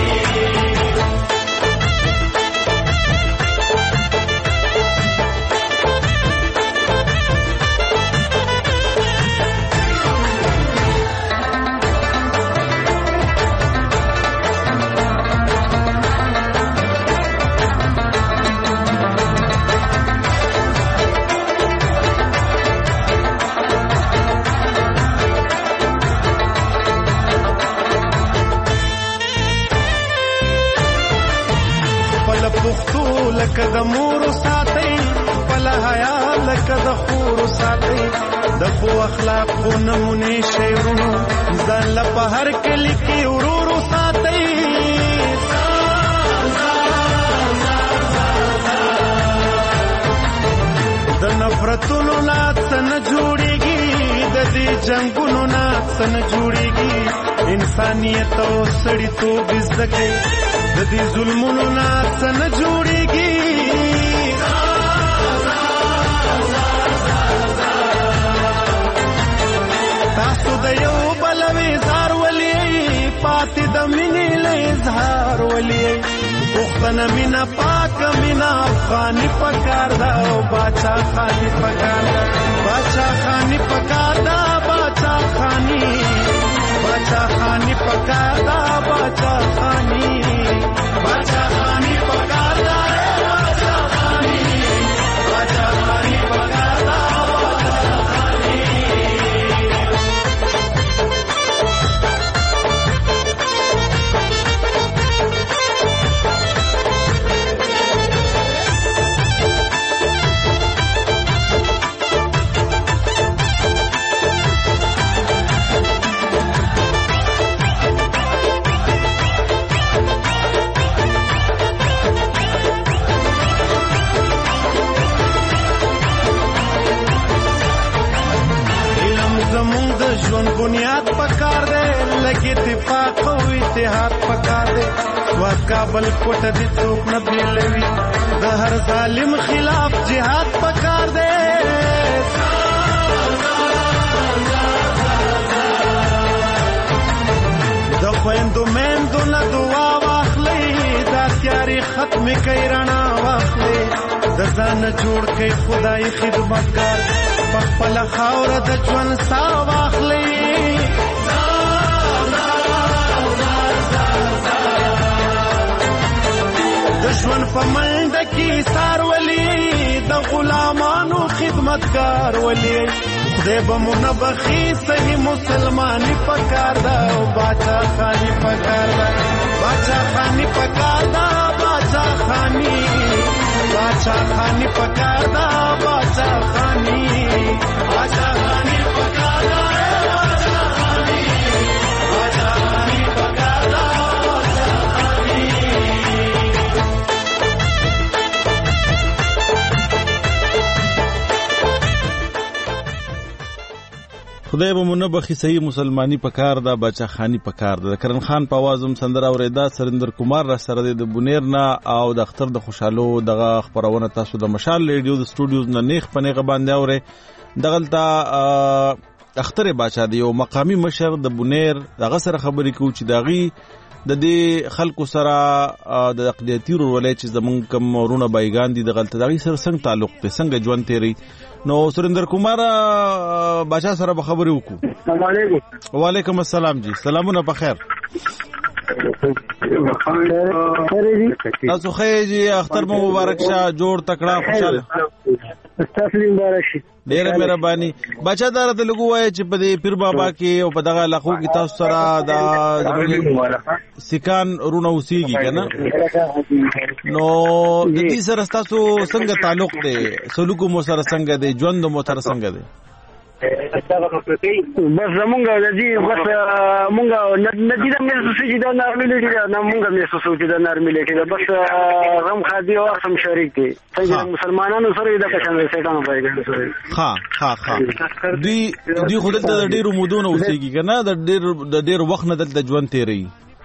لکه د مور ساتي بل حیا لکه د خور ساتي د خو اخلاق خو نمونه شیرونو ځان له په هر کلی کې ورورو ساتي د نفرتونو نات نه جوړيږي د دې جنگونو نات نه جوړيږي انسانيت او سړیتوب زده د دې ظلمونو نات نه جوړيږي تاسو د یو بل وزار ولي پاتې د مینې له اظهار ولي پختنه مینا پاک مینا افغاني پکار دا او باچا خاني پکار دا باچا خاني پکار دا باچا خاني باچا خاني پکار دا باچا خاني باچا خاني پکار دا باچا خاني باچا خاني پکار دا باچا خاني ژوند بنیاد پکار دے لگے اتفاق او اتحاد پکار دے سواد کابل کوټه دي څوک نه بیلوي د هر ظالم خلاف جهاد پکار دے د خويندو مېندو نه دعا واخلې دا تیاری ختم کړي رڼا واخلې د ځان جوړ کړي خدای خدمتګار خپل خاور د ژوند سا واخلې د ژوند په منډه کې سار ولي خدمتګار ولي خدای به مونږ بخي صحیح مسلمانی پکار دا او باچا خانی پکار دا باچا خانی پکار دا باچا خانی پکار دا باچا خانی پکار دا خدای به مونږ بخي صحیح مسلمانی پکار دا بچا خانی پکار دا. کرن خان په आवाज سندره اوریدا. سریندر کومار را سره د بونیر نه او د اختر د خوشالو دغه خبرونه تاسو د مشال ریډیو د سټوډیوز نه نیخ پنه باندې اوره. دغلطه اختر بچا دی او مقامی مشر د بونیر دغه سره خبرې کو چې داغي د دې خلکو سره د اقلیتي ولایت چې زمونږ کوم ورونه بایګان دي دغلطه دغه سره څنګه تعلق ته څنګه ژوند تیری. نو سریندر کومار بچا سره به خبرې وکړو. السلام علیکم. وعلیکم السلام جی. سلامونه په خیر. تاسو خیر جی. اختر مو مبارک شه. جوړ تکړه خوشاله. تاسو مبارک شي. ډیره مهرباني. بچا دار ته لګو وای چې په دې پیر بابا کې او په دغه علاقو کې تاسو سره د سکان رونه اوسېږي کنه. نو د دې سره تاسو څنګه تعلق دی؟ سلوک مو سره څنګه دی؟ ژوند مو سره څنګه دی؟ بس زمونږ د دې بس مونږ ندی د مې سوچي دا نارملټي دا مونږ مې سوچي دا نارملټي دا بس غم خادي او سم شریک دي څنګه مسلمانانو سره دا کشان سيټانو پایګل سره. ها دوی خود ته د ډیرو مودونو اوسېږي کنه. د ډیر وخت نه دلته ژوند تیری.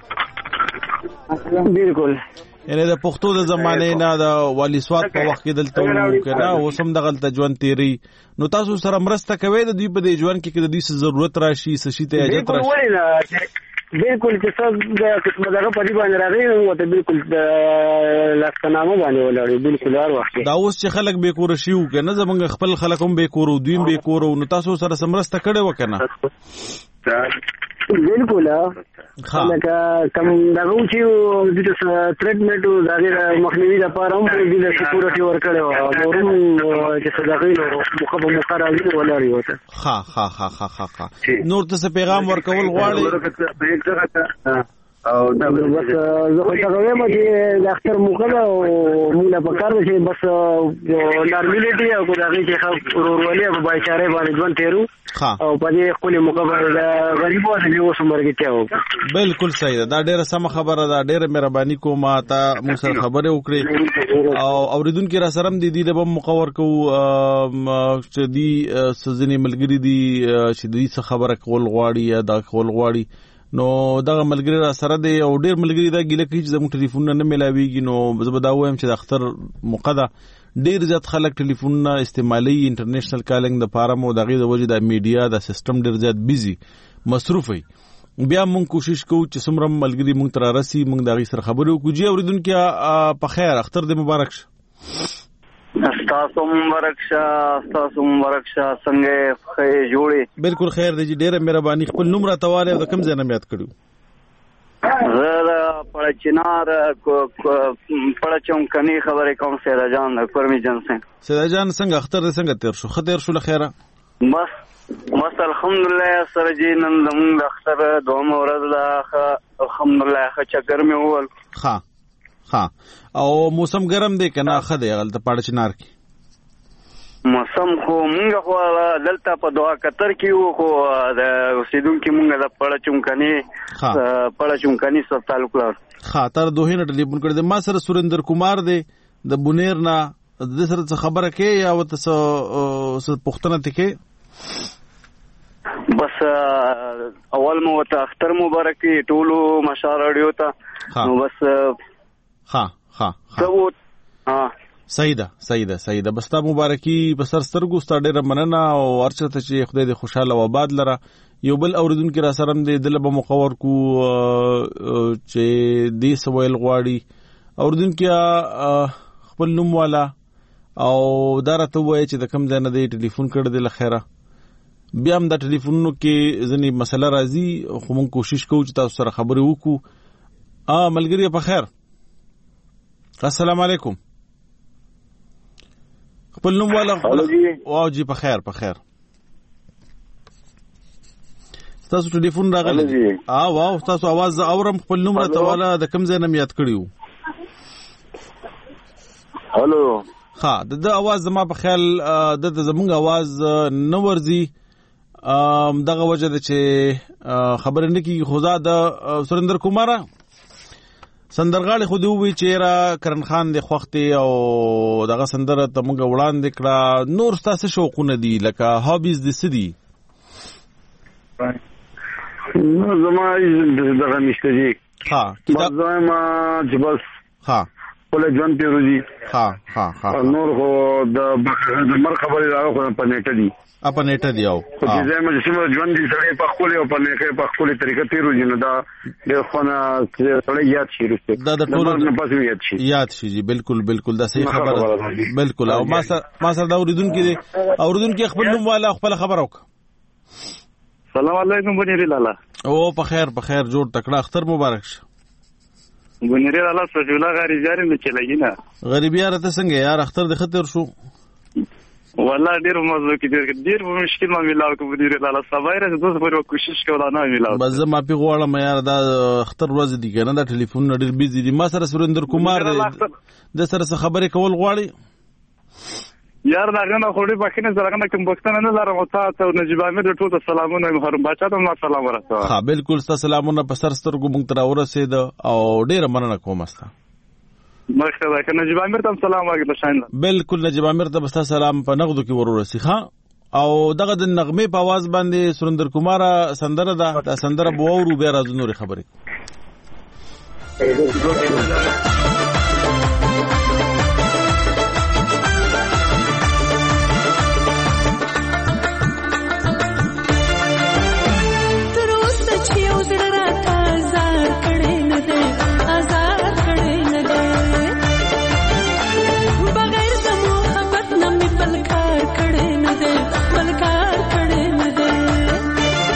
بالکل. یعنی د پښتو د زمانه نه د والی سواد په وخت کې دلته وو کنه اوس هم دغه ژوند تیری. نو تاسو سره مرسته کوي د دوی په دې ژوند کې د دې ضرورت راشي څه ته اجازه راشي؟ بالکل چې څه د قسمه دغه په دې باندې راغی نو ته بالکل د لاسنامه باندې ولاړی. بالکل هر وخت دا اوس چې خلک به کور شي کنه زمونږ خپل خلک هم به کور او دوی به کور نو تاسو سره سمرسته کړي وکنه. بالکل لکه کوم دغه چې د ټریټمنټ دغه مخنیوي لپاره هم د سکیورټي ورکړو او ورم چې صدقې مخبه مقرري ولري وته. ها نور ته پیغام ورکول غواړي او دا بس زه خو څنګه وایم چې د اختر موقعه او موږ په کار دي بس نارملټي او دغه چې ورورولي او بایچاره باندې ژوند تیرو او په دې خپل موقعه د غریبو سره اوس مرګ کېو. بالکل صحیح ده. دا ډیره سم خبره ده. ډیره مهرباني کوم ته مو سره خبره وکړي او اوریدونکو را سره دي د بم مقور کو چې دي سزنې ملګری دي چې دې څه خبره کول غواړي یا دا کول غواړي. نو دغه ملګری را سره دی او ډیر ملګری دا ګیله کوي چې زموږ ټلیفون نه ملاويږي. نو زه به دا وایم چې د اختر موقعه ډیر زیات خلک ټلیفون استعمالي انټرنیشنل کالینګ د فارم او دغه د وجې د میډیا د سیستم ډیر زیات بیزي مصروف وي. بیا مونږ کوشش کوو چې څومره ملګری مونږ تر راسي مونږ دغه سره خبرې وکړو. جی اوریدونکو په خیر. اختر دې مبارک شه. تاسو مبارک شه. څنګه جوړې؟ بالکل خیر دی. ډیره مهرباني. خپل نوم را تواله او د کوم ځای نه یاد کړو؟ زه پړچنار پړچوم کني خبرې کوم. سیدا جان پرمی جان سیدا جان څنګه اختر دې څنګه تیر شو؟ خطر شو لخيره؟ بس الحمدلله سره جی نن زموږ د اختر دوم ورځ ده. الحمدلله چکر مې وول. او موسم ګرم دی کنه خدای غلطه پړچنار کې موسم خو مونږ خو دلته په دعا قطر کې وو خو د اوسیدونکو مونږ د پړچونکني سره تعلق لرو. تر دوه نه ټلیفون کړی. ما سره سریندر کومار دی د بونیر نه. د سره خبره کې یا وته څه پښتنه تکي؟ بس اول مو ته اختر مبارک ټولو مشار اړیو ته. نو بس صحیح ده. بس تا مبارکي بسر سترګو ست ډېر مننه او ارچته چې خدای دې خوشاله و آباد لره. یو بل اوریدونکو را سره دې دل به مقور کو چې دې سوال غواړي. اوریدونکو خپل نوم والا او دارته وای چې د کم ځای نه دې ټلیفون کړ دې لخيره. بیا هم د ټلیفونونو کې ځنې مسله راځي خو موږ کوشش کوو چې تاسو سره خبرې وکړو. ملګری په خیر. السلام علیکم. خپل نوم والا واو جی په خیر تاسو ټلیفون راغلی واو تاسو आवाज اورم خپل نوم راته والا د کوم ځای نه یاد کړیو هالو ها د आवाज زما په خیال د زمونږ आवाज نه ورځي دغه وجه ده چې خبر نه کی خدا د سریندر کومارا سندرغاړي خو دی وی چې را کرن خان د خوختي او دغه سندره ته موږ وړاندې کړه نور تاسو شوقونه دي لکه هابیز دي سدي نو زما دغه نشته دي کتاب ما جبس ولې ځان پیروزي نور خو د مر خبرې راغو په نیټه دي په نیټه دی او چې زما چې ژوند دي سره په خپل او په نیټه په خپل طریقې پیروزي نه دا د خونه سره یاد شي دا د ټول نه پاتې یاد شي جی بالکل دا صحیح خبره بالکل او ما سره دا اوریدونکو خپل نوم والا خپل خبر وک سلام علیکم بنيري لالا او په خیر جوړ تکړه اختر مبارک شه بنيري لالا سجولا غاری جاری نه چلایي نه غریبیا راته څنګه یار اختر د خطر شو والله ډیر مزه کې ډیر مشکل ما ملاو کو بنيري لالا سبایره د دوه پرو کوشش کولا نه ملاو بس ما پی غواړم یار دا اختر ورځ دی کنه دا ټلیفون ډیر بیزی دی ما سره سریندر کومار د سره خبرې کول غواړي یار دا غنه خوري پخینه زرغنه کوم بوختنه نه لرم او تاسو نجيب امیر ټول سلامونه محرم بچا ته ما سلام ورسوه ها بالکل ستاسو سلامونه په سر سترګو مونږ تر ورسید او ډیر مننه کوم استا مخه دا نجيب امیر ته سلام واګی شاین بالکل نجيب امیر ته بس سلام په نغدو کې ورورسي ها او دغه د نغمه په आवाज باندې سریندر کومارا سندره دا سندره بوورو بیا راځو نور خبرې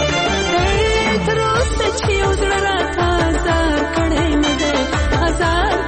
Azar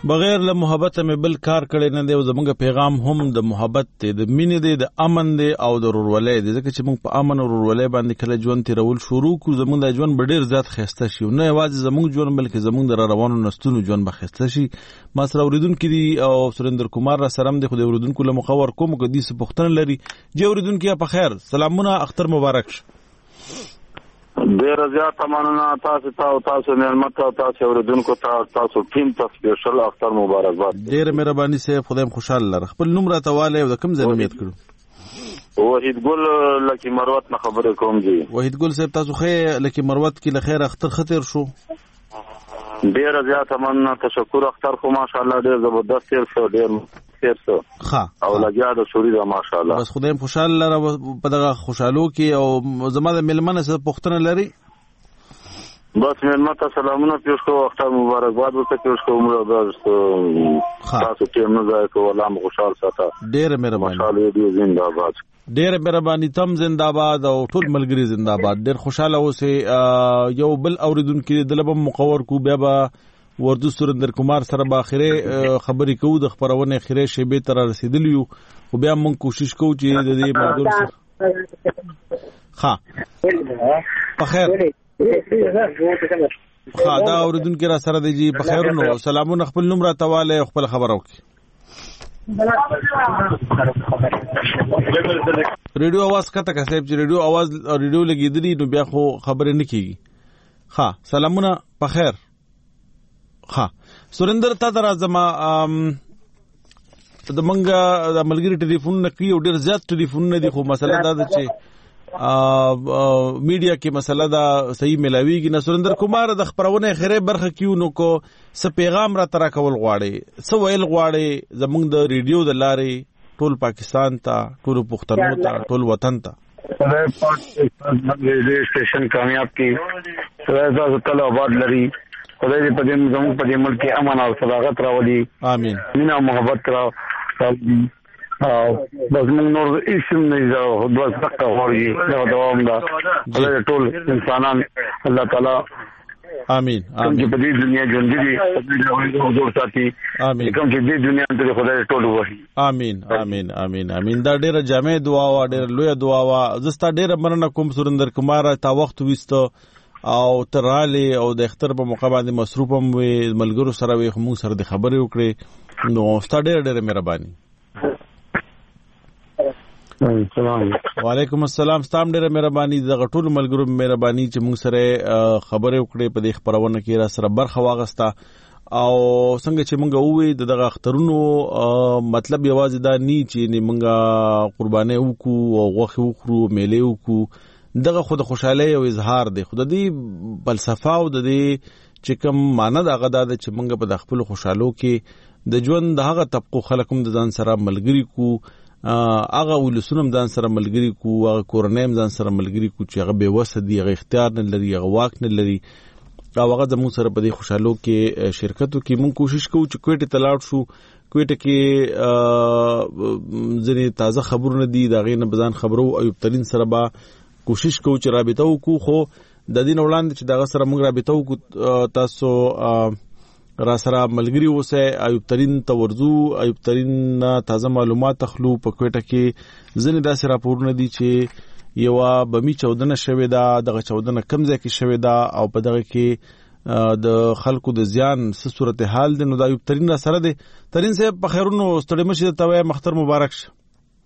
بغیر له محبت مې بل کار کړی نه دی او زمونږ پیغام هم د محبت دی، د مینې دی، د امن دی او د ورورولۍ دی، ځکه چې موږ په امن او ورورولۍ باندې کله ژوند تیرول شروع کړو زمونږ د ژوند به ډېر زیات ښایسته شي، نه یوازې زمونږ ژوند بلکې زمونږ د روانو نسلونو ژوند به ښایسته شي. ما سره اورېدونکي دي او سریندر کمار را سره هم دی، خو د اورېدونکو له مخه ورکوم که دوی څه پوښتنه لري. جی اورېدونکي په خیر، سلامونه، اختر مبارک شه. ډېر زیات مننه تاسو ته او تاسو مېلمه ته، تاسو اورېدونکو ته، تاسو ټیم ته سپیشل اختر مبارکباد. ډېره مهرباني صاحب، خدای خوشحاله لره. خپل نوم راته والی او د کوم ځای نوم یاد کړو؟ وحید ګل لکي مروت نه خبرې کوم. جی وحید ګل صاحب، تاسو ښه لکي مروت کې له خیر اختر ښه تېر شو؟ ډېره زیاته مننه، تشکر. اختر خو ماشاءالله ډېر زبردست تېر شو، ډېر تېر شو او لګیا د سوري ده ماشاءالله. بس خدای خوشحاله لره په دغه خوشحالو کې. او زما د مېلمه نه څه پوښتنه لري؟ بس مېلمه ته سلامونه پیش کوو، اختر مبارکباد ورته پیش کوو، تاسو ټیم نه ضایع کوو، الله مو خوشحال ساته. ډېره مهرباني. خوشحال ریډیو زنده‌باد. ډېره مهرباني، تم زنده‌باد او ټول ملګري زنده‌باد. ډېر خوشحاله اوسئ. یو بل اورېدونکي دله به مقور کو، بیا به ورځو سریندر کمار سره به اخرې خبرې کوو، د خپرونې اخرې شیبې ته را رسېدلي یو، خو بیا موږ کوشش کوو چې د دې ملګرو سره په خیر. دا اورېدونکي را سره دی. جی په خیر نو سلامونه، خپل نوم راته والی او خپل خبره وکړي. ریډیو आवाज کته که صاحب، چې ریډیو आवाज ریډیو لګېدلی نو بیا خو خبرې نه کېږي. سلامونه، په خیر. سریندر تا ته راځم. د منګه د ملګري ټلیفونونه کوي او ډېر زیات ټلیفونونه دي، خو مسله دا ده چې میډیا کې مسله دا صحیح ملاویږي نه. سریندر کمار د خپرونې اخرې برخه کیو نو کو څه پیغام را ترا کول غواړي، څه ویل غواړي زمونږ د ریډیو د لارې ټول پاکستان ته، ټول پښتنو ته، ټول وطن ته؟ خدای پاک ریډیو سټیشن کامیاب کی، خدای تاسو تل آباد لري، خدای دې په دې زموږ په دې ملک کې امن او صداقت راولي. امين. مینا محبت راولي او بس موږ نور هیڅ نه یو بس تک غواړي دا دوام دا خدای ټول انسانان الله تعالی امين کوم چې په دې دنیا ژوند دي حضور ساتي. امين. کوم چې دې دنیا ته خدای ټول وایي. امين امين امين امين. دا ډیره جامع دعا وا، ډیره لوی دعا وا. زستا ډیره مننه کوم سریندر کمار، تا وخت وستو او تراله او د اختر په موقع باندې مصروف هم وي، ملګرو سره وي، موږ سره د خبرې وکړې، نو ستا ډیره مهرباني. وعلیکم السلام. ستام ډیره مهرباني، د غټولو ملګرو مهرباني چې موږ سره خبرې وکړې، په دې خبرونه کې را سره برخه واغسته. او څنګه چې موږ وې دغه اخترونو مطلب یوازې دا نه چې موږ قرباني وکړو او غوښه وخورو، میلې وکړو، دغه خود خوشاله او اظهار دی. خود دې فلسفه او د دې چې کوم معنی دغه دا چې موږ په خپل خوشالو کې د ژوند د هغه طبقو خلکم د ځان سره ملګری کو، هغه ولسونم ځان سره ملګری کو، هغه کورنیم ځان سره ملګری کو چې هغه به وسه دی، هغه اختیار نه لري، هغه واک نه لري، او هغه زموږ سره په دې خوشالو کې شرکتو کې موږ کوشش کوو چې کوټه تلاړ شو. کوټه کې ځینې تازه خبرونه دي، دا غي نه بزان خبرو ایوب ترین سره با کوشش کوو چې رابطه وکړو، خو د دین وړاندې چې دا سره موږ رابطه وکړو، تاسو را سره ملګری اوسئ. ایوب ترین ته ورځو، ایوب ترین تازه معلومات اخلو. په کوټه کې ځینې داسې راپورونه دي چې یو بمی 14 شوې ده، دغه 14 کم ځای کې شوې ده او په دغه کې د خلکو د زیان څه صورتحال دی. نو د ایوب ترین را سره دی. ترین صاحب په خیرونو ستړي مشه ته وایم اختر مبارک شه.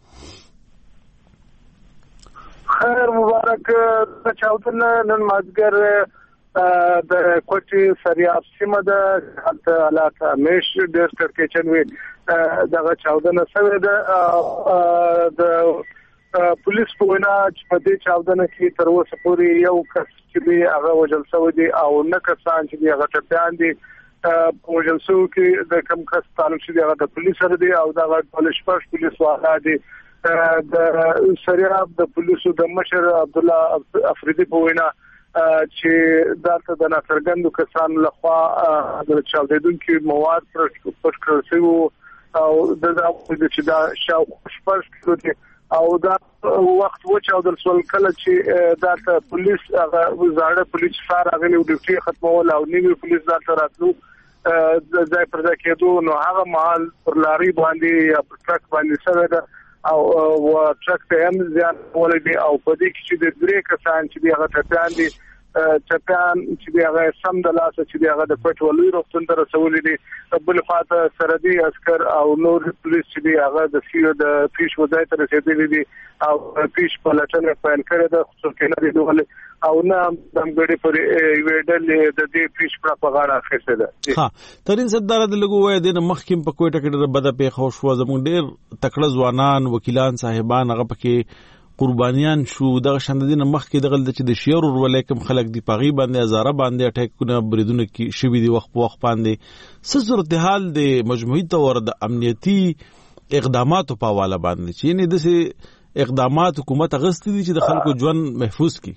خیر مبارک. چاودنه نن مازګر د کوټي سریاب سیمه ده، حالت حالات همیش ډېر کړکېچن وي. دغه چاودنه سوې ده. د پولیس په وینا چې په دې چاودنه کې تر اوسه پورې یو کس چې دی هغه وژل شوی دی او 9 کسان چې دی هغه ټپیان دي. په وژل شوو کې د کوم کس تعلق چې دی هغه د پولیس سره دی او دغه ټول شپږ پولیس والا دي. د سریاب د پولیسو د مشر عبد الله افریدي په وینا چې دلته د ناڅرګندو کسانو لخوا د چاودیدونکو مواد پټ کړل شوی او دغه چې دا شاوخوا شپږ کیلو دي او دا وخت وچاودل سول کله چې دلته پولیس هغه وزاره پولیس فار هغه ډیوټي ختمول او نیو پولیس دلته راتلو د ځای پر ځای کېدو نو هغه مهال پر لاري باندې یا پر ټرک باندې سره ده او ټرک ته هم ځان ولدي او په دې کې چې د درې کسان چې هغه ټپيان دي چپیان چې هغه سم د لاس چې هغه د پټولوي روغتون ته رسولې دي بل خاطر سردي عسكر او نور پولیس چې هغه د سیو د پیش وځای ته رسیدلي دي او پیش په لټنه پاین کړی د خصوصي نه دی او نه دمګړي پر ویډل د دې پیش په غاړه اخیسته ده. ها ترين صدر د لګو وای د مخکیم په کوټه کې د بد په خوش و زموږ ډیر تکړه ځوانان وکیلان صاحبان هغه پکې قربانیان شو دغه شنددین مخکې دغه چې د شیر ور ولیکم خلک دی پاغي باندې هزاره باندې اٹیکونه بریدونه کې شوی دی وخت په وخت باندې څه صورتحال د مجموعي تور د امنیتي اقداماتو په حواله باندې چې نه د اقدامات حکومت غوښتي دي چې د خلکو ژوند محفوظ کړي.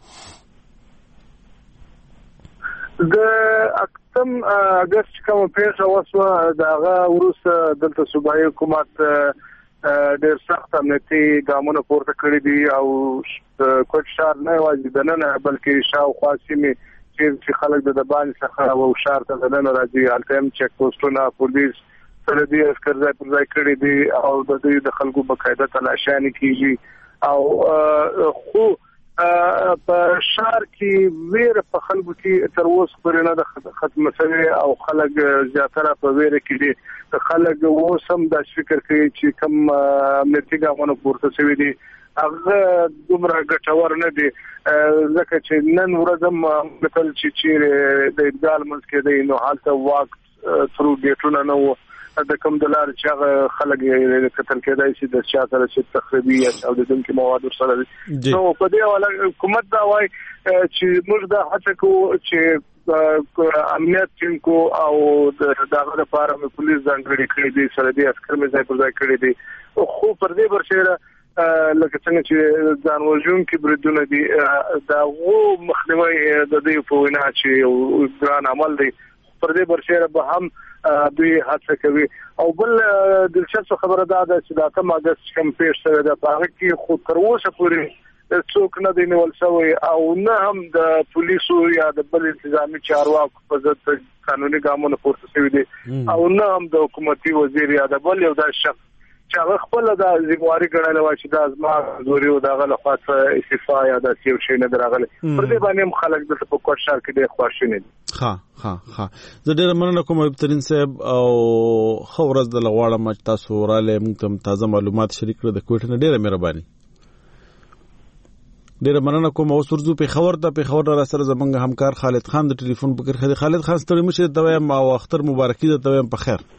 د اکتم اگست کوم پیښه وسوه دغه ورسره دلته صوبایي حکومت ډېر سخت امنیتي ګامونه پورته کړی دي او کوټ شهر نه یوازې دننه بلکې شاوخوا سیمې چې خلک د باندې څخه او شهر ته دننه راځي هلته هم چک پوسټونه پولیس سره دي عسكر ځای پر ځای کړی دي او د دوی د خلکو بقاعده تلاشیانې کیږي او خو په شهر کې ویره په خلکو کې تر اوسه پورې نه د ختم شوی او خلک زیاتره په ویره کې دي خلک اوسم د فکر کوي چې کوم امنیتي ګامونه پورته شوی دي هغه دومره ګټور نه دي ځکه چې نن ورځ مثال چې د ادګال منځ کې دی نو حالته واک ثرو ګیټونه نه و د کوم دلار چې هغه خلک قتل کېدای شي د چا سره چې تخریبي او د دمکې مواد سره نو په دې حواله حکومت دا وایي چې موږ دا هڅه کوو چې امنیت ټیم کو او دغه لپاره پولیس ځانګړي کړي دي سره دي عسكر مې ځای پر ځای کړي دي خو پر دې برشيره لکه څنګه چې ځان وژون کې بریدونه دي دا وو مخنیوي د دې په وینا چې ګران عمل دی پر دې برشيره به هم دوی هڅه کوي او بل دلچسپ خبره ده چې د 8 اگست کوم پیښ سره د هغه کې خو تر اوسه پورې څوک نه دی نیول شوی او نه هم د پولیسو یا د بل انتظامی چارواکو په ضد قانوني ګامونه پورته شوي دي او نه هم د حکومتي وزیر یا د بل یو د شخص چې هغه خپل د ځګواري ګڼل و چې د ازما زوري او دغه لخوا استعفا یا د سیو شي نه درغله پر دې باندې هم خلک د په کوټ شهر کې د خوښ نه ها زه ډېر مننه کوم ابترین صاحب او خورز د لغواړه مچ تاسو رااله موږ ته تازه معلومات شریک کړل د کوټ نه ډېر مهرباني ډېر مننه کوم او سرزو په خبر را سره زمونږ همکار خالد خان د ټلیفون په کړه خالد خان ستړي مشه د وایم او اختر مبارکي د وایم په خیر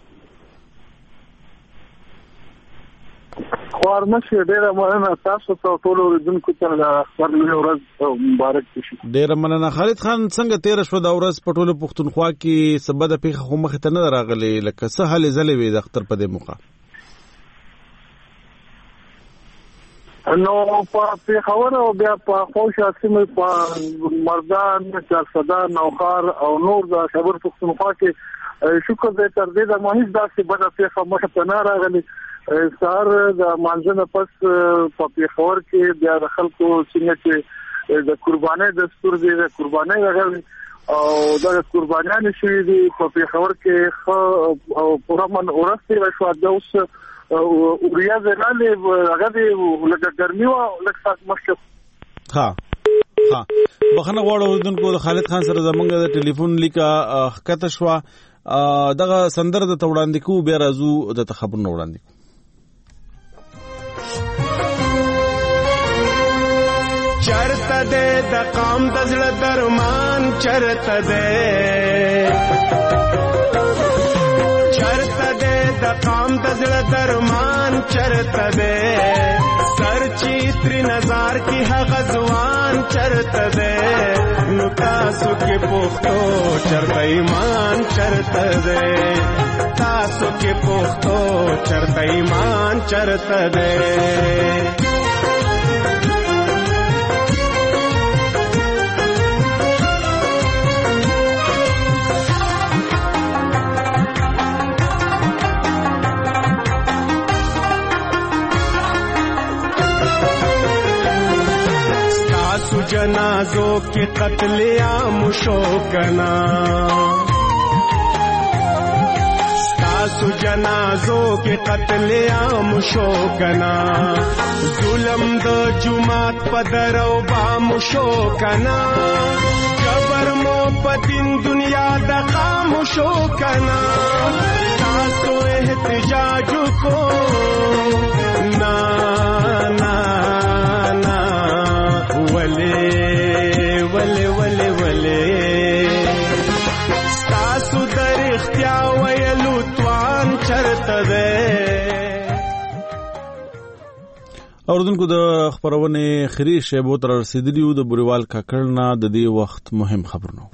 خورمشه ډیره مننه تاسو ته ټول اوریدونکو ته د اختر ورځ مبارک شي ډیره مننه خالد خان څنګه تیر شو د ورځ په ټول پښتونخوا کې سبب د پیښه خو مخ ته نه راغلي لکه څه حل زلې وي د اختر په دې موقع نو په خبره او بیا په خوشا سیمه په مردان چارسدان نوخار او نور د خبر پښتونخوا کې شکر دې تر دې د مهیز داسې بده پیښه مخ ته نه راغلي سار د مانځنه پس په پیښور کې بیا د خلکو چې د قربانۍ دستور دی د قربانۍ راغلي او د قربانیان شي دي په پیښور کې او پرمن اورسته راشو د اوس اوریا زلاله هغه دی لکه ګرمي او لکه سات مخکې ها بخنه غواړو دونکو د خالد خان سره زمونږ د ټلیفون لیکه خکته شو دغه سندر د توړاندې کو بیا راځو د خبر نو وړاندې چرته دې د قام د زړه درمان چرته دې چرته دې د قام د زړه درمان چرته دې سر چیتری نظر کی هغه ځوان چرته دې نو تاسو کې پوښتو چرته ایمان چرته دې تاسو کې پوښتو چرته ایمان چرته دې जनाजों के कत्ले आम शो कना تاسو جنازو کې قتل عام شو کنا ظلم د جماعت په درو بام شو کنا جبر مو په دین دنیا د خاموشو کنا تاسو احتجاج کو نا نا نا ولې ولې ولې ولې تاسو در اختیار ویلو توان چرته ده اوردونکو د خبرونه خري شیبو تر رسیدلی د بوریوال کاکړ نه د دې وخت مهم خبرونه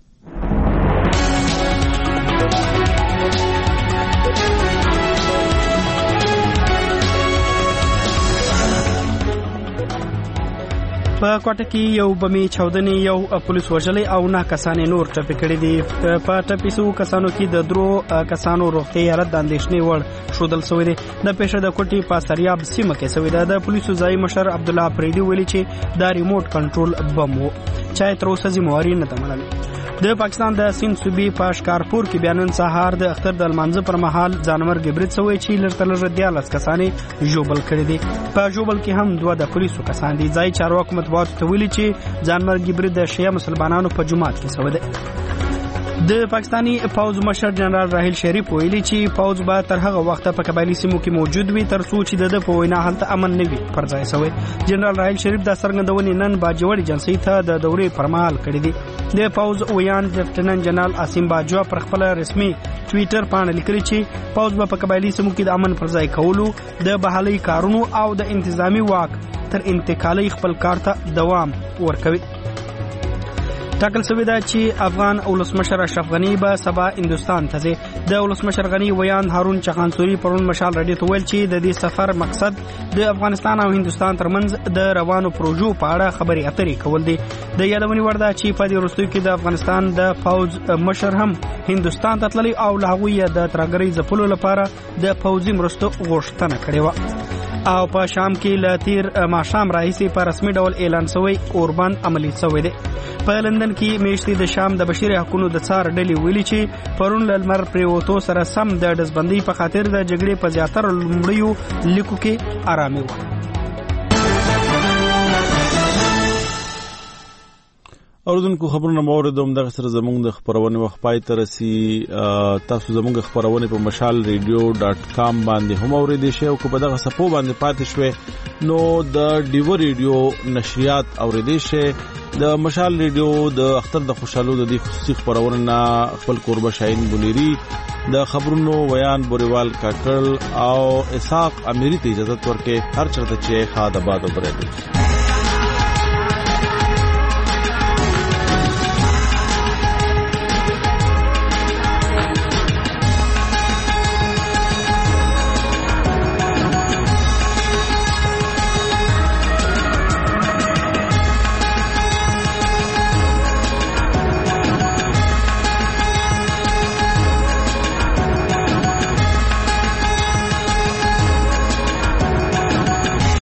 په کوټه کې یو بمي چاودنې یو پولیس وژلې او 9 کسان نور ټپي کړي دي په ټپي سو کسانو کې د 3 کسانو روغتي حالت د اندېښنې وړ شودل شوی دی د پېښې د کوټي په سریاب سیمه کې شوی دی د پولیسو ځای مشر عبد الله فریدي ویلي چې دا ریموټ کنټرول بم وو چې تر اوسه ذمہواری نه تمنل د پاکستان د سند صوبې په شکارپور کې بیانن سهار د اختر د المانځ پر مهال ځانمرګ برید شوی چې لړتلر دیالس کسانې جوبل کړي دي په جوبل کې هم 2 د پولیسو کسان دي ځای چارواکو مطبوعات ته ویلي چې ځانمرګ برید د شیعه مسلمانانو په جماعت کې شوی دی د پاکستانی فوج مشر جنرال راحیل شریف ویلي چې فوج به تر هغه وخت په قبایلی سیمو کې موجود وي تر څو چې د په وینا حالت امن نه وي پر ځای شوی جنرال راحیل شریف د څرګندونې نن باجوړي جنسي ته د دورې پرمحل کړی دی د فوج ویان لیفټننټ جنرال اسیم باجوا پر خپل رسمي ټوئیټر باندې لیکلي چې فوج به په قبایلی سیمو کې د امن پر ځای کولو د بحالي کارونو او د انتظامی واک تر انتقالي خپل کار ته دوام ورکوي ټاکل شوی دا چې افغان ولسمشر اشرف غنی به سبا هندستان ته ځي د ولسمشر غنی ویان هارون چخانسوري پرون مشال رډیو ته ویل چې د دې سفر مقصد د افغانستان او هندستان ترمنځ د روانو پروژو په اړه خبرې اترې کول دي د یادونې وړ ده چې په دې وروستیو کې د افغانستان د فوج مشر هم هندستان ته تللی او له هغوی د ترګرۍ ځپلو لپاره د فوجي مرستو غوښتنه کړې وه او په شام کې له تیر ماښام راهیسې په رسمي ډول اعلان شوی اوربند عملي شوی دی په لندن کې میاشتې د شام د بشري حقوقو د څار ډلې ویلي چې پرون لمر پریوتو سره سم د دزبندۍ په خاطر د جګړې په زیاتره لومړیو لیکو کې آرامي و اوردونکو خبرونه موردوم دغه سره زموږ د خبرونه وخت پای ته رسي تاسو زموږ خبرونه په mashalradio.com باندې هم اوریدئ شئ او په دغه سپو باندې پاتې شوي نو د ډیو ریډیو نشریات اوریدئ شئ د مشال ریډیو د اختر د خوشحالو د دې خصوصي خبرونه خپل قربا شاهین بولیری د خبرونو ویان بوریوال کاکل او اسحاق امیری ته اجازه ورکړي هر چرته چې خاد آباد وبره